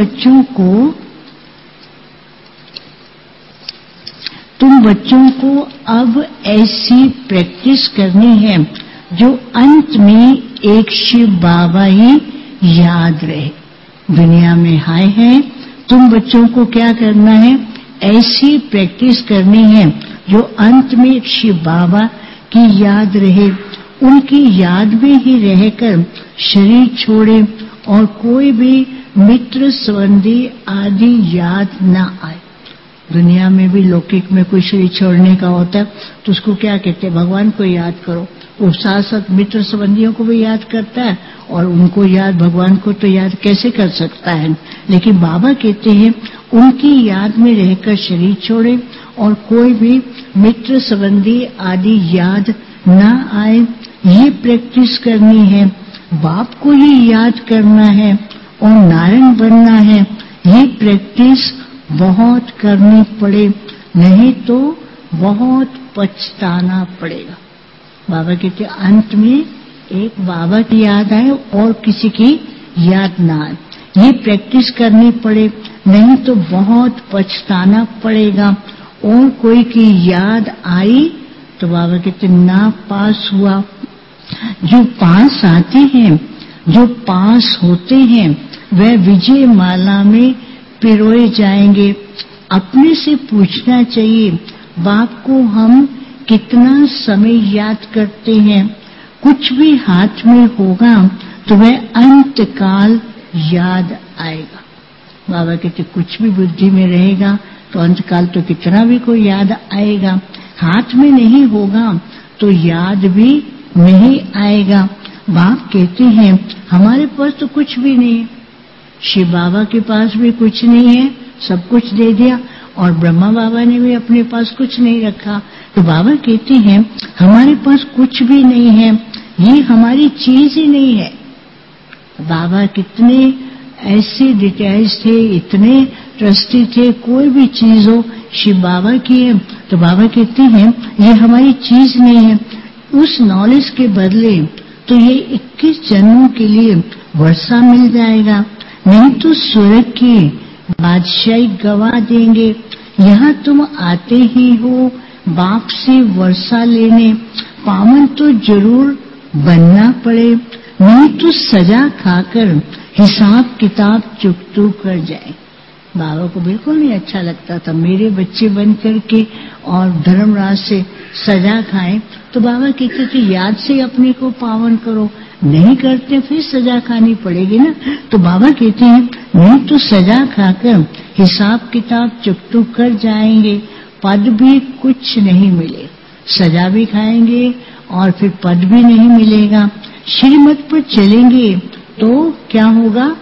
बच्चों को अब ऐसी प्रैक्टिस करनी है जो अंत में एक शिव बाबा ही याद रहे। दुनिया में हाय है तुम बच्चों को क्या करना है, ऐसी प्रैक्टिस करनी है जो अंत में शिव बाबा की याद रहे, उनकी याद में ही रहकर शरीर छोड़े और कोई भी मित्र संबंधी आदि याद ना आए। दुनिया में भी लौकिक में कोई शरीर छोड़ने का होता है तो उसको क्या कहते हैं, भगवान को याद करो। वो साथ साथ मित्र संबंधियों को भी याद करता है और उनको याद, भगवान को तो याद कैसे कर सकता है। लेकिन बाबा कहते हैं उनकी याद में रहकर शरीर छोड़े और कोई भी मित्र संबंधी आदि याद ना आए। ये प्रैक्टिस करनी है, बाप को ही याद करना है और नारायण बनना है। ये प्रैक्टिस बहुत करनी पड़े, नहीं तो बहुत पछताना पड़ेगा। बाबा कहते अंत में एक बाबा की याद आए और किसी की याद ना आए। ये प्रैक्टिस करनी पड़े, नहीं तो बहुत पछताना पड़ेगा। और कोई की याद आई तो बाबा कहते ना पास हुआ। जो पास आते हैं, जो पास होते हैं, वह विजय माला में पिरोए जाएंगे। अपने से पूछना चाहिए, बाप को हम कितना समय याद करते हैं। कुछ भी हाथ में होगा तो वह अंत काल याद आएगा। बाबा कहते कुछ भी बुद्धि में रहेगा तो अंत काल तो कितना भी कोई याद आएगा। हाथ में नहीं होगा तो याद भी नहीं आएगा। बाप कहते हैं हमारे पास तो कुछ भी नहीं है, शिव बाबा के पास भी कुछ नहीं है, सब कुछ दे दिया, और ब्रह्मा बाबा ने भी अपने पास कुछ नहीं रखा। तो बाबा कहते हैं हमारे पास कुछ भी नहीं है, ये हमारी चीज ही नहीं है। बाबा कितने ऐसे डिटेल्स थे, इतने ट्रस्टी थे, कोई भी चीज हो शिव बाबा की है तो बाबा कहते हैं ये हमारी चीज नहीं है। उस नॉलेज के बदले तो ये 21 जन्मों के लिए वर्षा मिल जाएगा, नहीं तो स्वर्ग की बादशाही गवा देंगे। यहाँ तुम आते ही हो बाप से वर्षा लेने, पावन तो जरूर बनना पड़े, नहीं तो सजा खाकर हिसाब किताब चुकतू कर जाए। बाबा को बिल्कुल नहीं अच्छा लगता था मेरे बच्चे बन करके और धर्मराज से सजा खाएं। तो बाबा कहते थे याद से अपने को पावन करो, नहीं करते फिर सजा खानी पड़ेगी ना। तो बाबा कहते हैं नहीं तो सजा खाकर हिसाब किताब चुकतू कर जाएंगे, पद भी कुछ नहीं मिले, सजा भी खाएंगे और फिर पद भी नहीं मिलेगा। श्रीमत पर चलेंगे तो क्या होगा,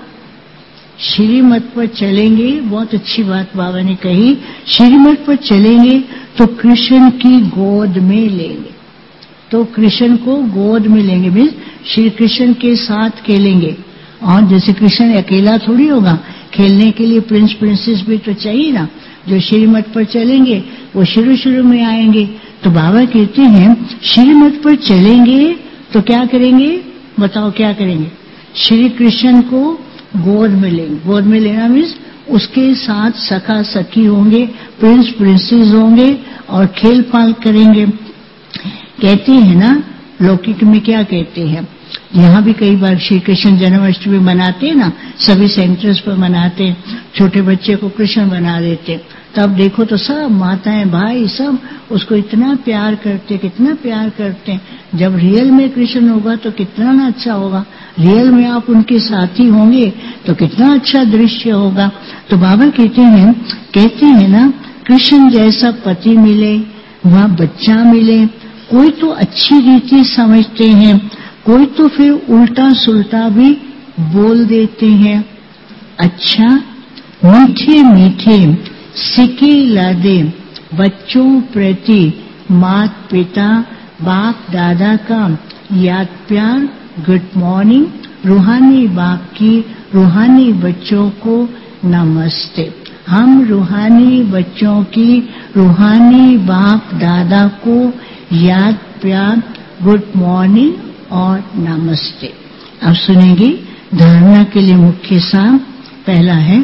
श्रीमत पर चलेंगे, बहुत अच्छी बात बाबा ने कही, श्रीमत पर चलेंगे तो कृष्ण की गोद में लेंगे। तो कृष्ण को गोद में लेंगे मीन्स श्री कृष्ण के साथ खेलेंगे। और जैसे कृष्ण अकेला थोड़ी होगा, खेलने के लिए प्रिंस प्रिंसेस भी तो चाहिए ना। जो श्रीमत पर चलेंगे वो शुरू शुरू में आएंगे। तो बाबा कहते हैं श्रीमत पर चलेंगे तो क्या करेंगे, बताओ क्या करेंगे, श्री कृष्ण को गोद में लेंगे। गोद में लेना मीन्स उसके साथ सखा सखी होंगे, प्रिंस प्रिंसेस होंगे और खेल पाल करेंगे। कहते हैं ना लौकिक में क्या कहते हैं, यहाँ भी कई बार श्री कृष्ण जन्माष्टमी मनाते हैं ना, सभी सेंटर्स पर मनाते हैं, छोटे बच्चे को कृष्ण बना देते। तब देखो तो सब माताएं भाई सब उसको इतना प्यार करते, कितना प्यार करते हैं। जब रियल में कृष्ण होगा तो कितना ना अच्छा होगा, रियल में आप उनके साथी होंगे तो कितना अच्छा दृश्य होगा। तो बाबा कहते हैं ना कृष्ण जैसा पति मिले, वहाँ बच्चा मिले। कोई तो अच्छी रीति समझते हैं, कोई तो फिर उल्टा सुल्टा भी बोल देते हैं। अच्छा मीठे मीठे सिके लादे बच्चों प्रति मात पिता बाप दादा का याद प्यार, गुड मॉर्निंग। रूहानी बाप की रूहानी बच्चों को नमस्ते। हम रूहानी बच्चों की रूहानी बाप दादा को याद प्यार, गुड मॉर्निंग और नमस्ते। अब सुनेंगे धारणा के लिए मुख्य सार। पहला है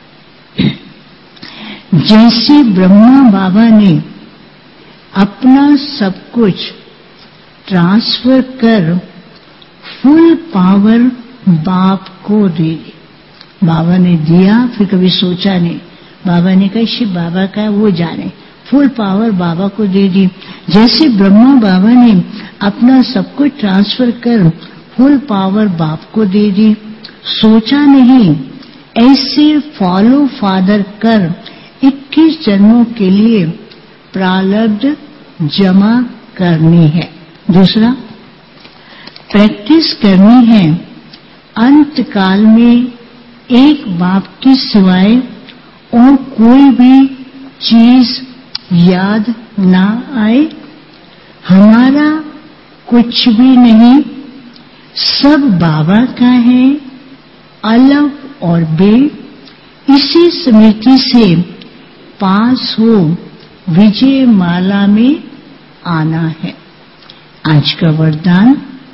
जैसे ब्रह्मा बाबा ने अपना सब कुछ ट्रांसफर कर फुल पावर बाप को दे दी, बाबा ने दिया, फिर कभी सोचा नहीं। बाबा ने कहा शिव बाबा का वो जाने, फुल पावर बाबा को दे दी। जैसे ब्रह्मा बाबा ने अपना सब कुछ ट्रांसफर कर फुल पावर बाप को दे दी। सोचा नहीं, ऐसे फॉलो फादर कर 21 जन्मों के लिए प्रारब्ध जमा करनी है। दूसरा, प्रैक्टिस करनी है अंत काल में एक बाप की सिवाय और कोई भी चीज याद ना आए। हमारा कुछ भी नहीं, सब बाबा का है, अलग और बे। इसी स्मृति से पास हो विजय माला में आना है। आज का वरदान,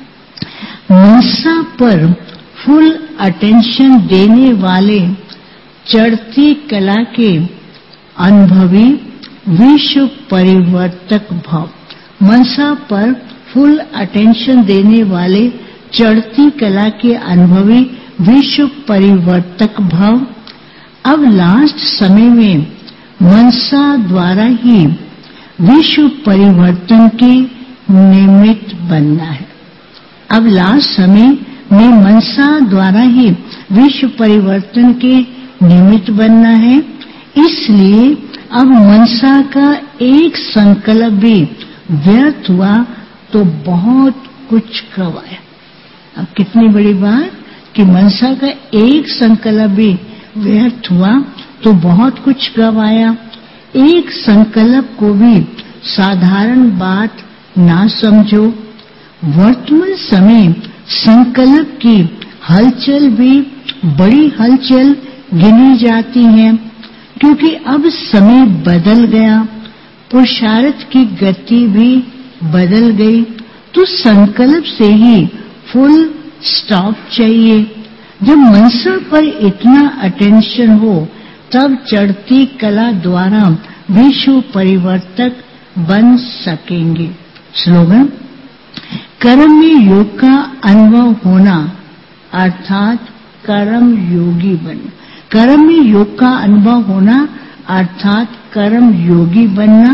मनसा पर फुल अटेंशन देने वाले चढ़ती कला के अनुभवी विश्व परिवर्तक भव। मनसा पर फुल अटेंशन देने वाले चढ़ती कला के अनुभवी विश्व परिवर्तक भव। अब लास्ट समय में मनसा द्वारा ही विश्व परिवर्तन के निमित्त बनना है। अब लास्ट समय में मनसा द्वारा ही विश्व परिवर्तन के निमित्त बनना है। इसलिए अब मनसा का एक संकल्प भी व्यर्थ हुआ तो बहुत कुछ गवाया। अब कितनी बड़ी बात कि मनसा का एक संकल्प भी व्यर्थ हुआ तो बहुत कुछ गवाया। एक संकल्प को भी साधारण बात ना समझो। वर्तमान समय संकल्प की हलचल भी बड़ी हलचल गिनी जाती है, क्योंकि अब समय बदल गया, पुरुषार्थ की गति भी बदल गई। तो संकल्प से ही फुल स्टॉप चाहिए। जब मनसा पर इतना अटेंशन हो तब चढ़ती कला द्वारा विश्व परिवर्तक बन सकेंगे। स्लोगन, कर्म में योग का अनुभव होना अर्थात कर्म योगी बनना। कर्म में योग का अनुभव होना अर्थात कर्म योगी बनना।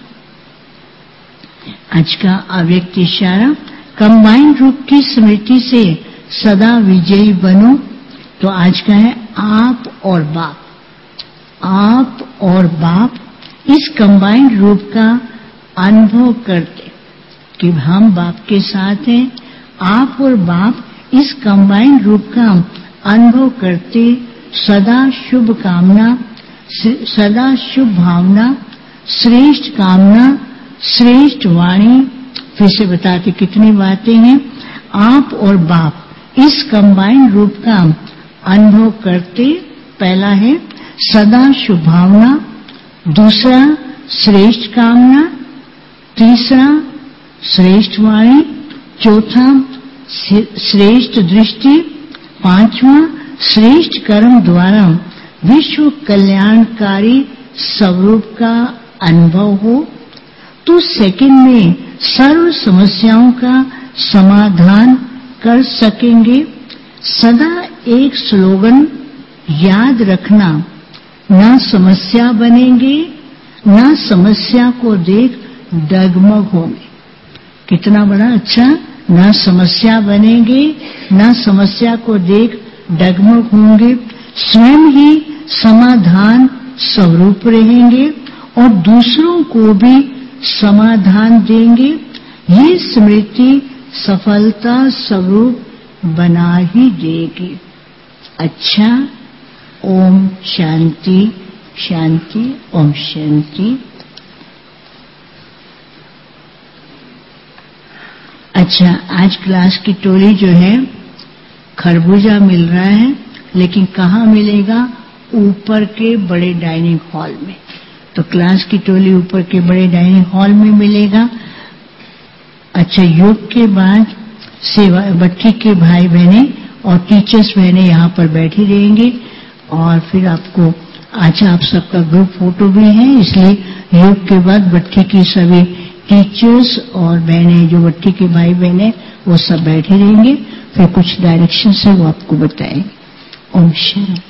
आज का अव्यक्त इशारा, कंबाइंड रूप की स्मृति से सदा विजयी बनो। तो आज का है आप और बाप। आप और बाप इस कंबाइंड रूप का अनुभव करते कि हम बाप के साथ हैं। आप और बाप इस कंबाइंड रूप का अनुभव करते सदा शुभ कामना, सदा शुभ भावना, श्रेष्ठ कामना, श्रेष्ठ वाणी। फिर से बताते कितनी बातें हैं। आप और बाप इस कंबाइंड रूप का अनुभव करते, पहला है सदा शुभ भावना, दूसरा श्रेष्ठ कामना, तीसरा श्रेष्ठ वाणी, चौथा श्रेष्ठ दृष्टि, पांचवा श्रेष्ठ कर्म द्वारा विश्व कल्याणकारी स्वरूप का अनुभव हो। तो सेकंड में सर्व समस्याओं का समाधान कर सकेंगे। सदा एक स्लोगन याद रखना, ना समस्या बनेंगे, ना समस्या को देख डगमग होंगे। कितना बड़ा अच्छा, ना समस्या बनेंगे, ना समस्या को देख डगमग होंगे, स्वयं ही समाधान स्वरूप रहेंगे और दूसरों को भी समाधान देंगे। ये स्मृति सफलता स्वरूप बना ही देगी। अच्छा, ओम शांति शांति, ओम शांति। अच्छा, आज क्लास की टोली जो है खरबूजा मिल रहा है, लेकिन कहाँ मिलेगा? ऊपर के बड़े डाइनिंग हॉल में। तो क्लास की टोली ऊपर के बड़े डाइनिंग हॉल में मिलेगा। अच्छा, योग के बाद सेवा बट्टी के भाई बहने और टीचर्स बहने यहाँ पर बैठी रहेंगे और फिर आपको आज आप सबका ग्रुप फोटो भी है, इसलिए योग के बाद बट्टी की सभी टीचर्स और बहनें जो बट्टी के भाई बहने वो सब बैठे रहेंगे। फिर कुछ डायरेक्शन से वो आपको बताएंगे। ओम शांति।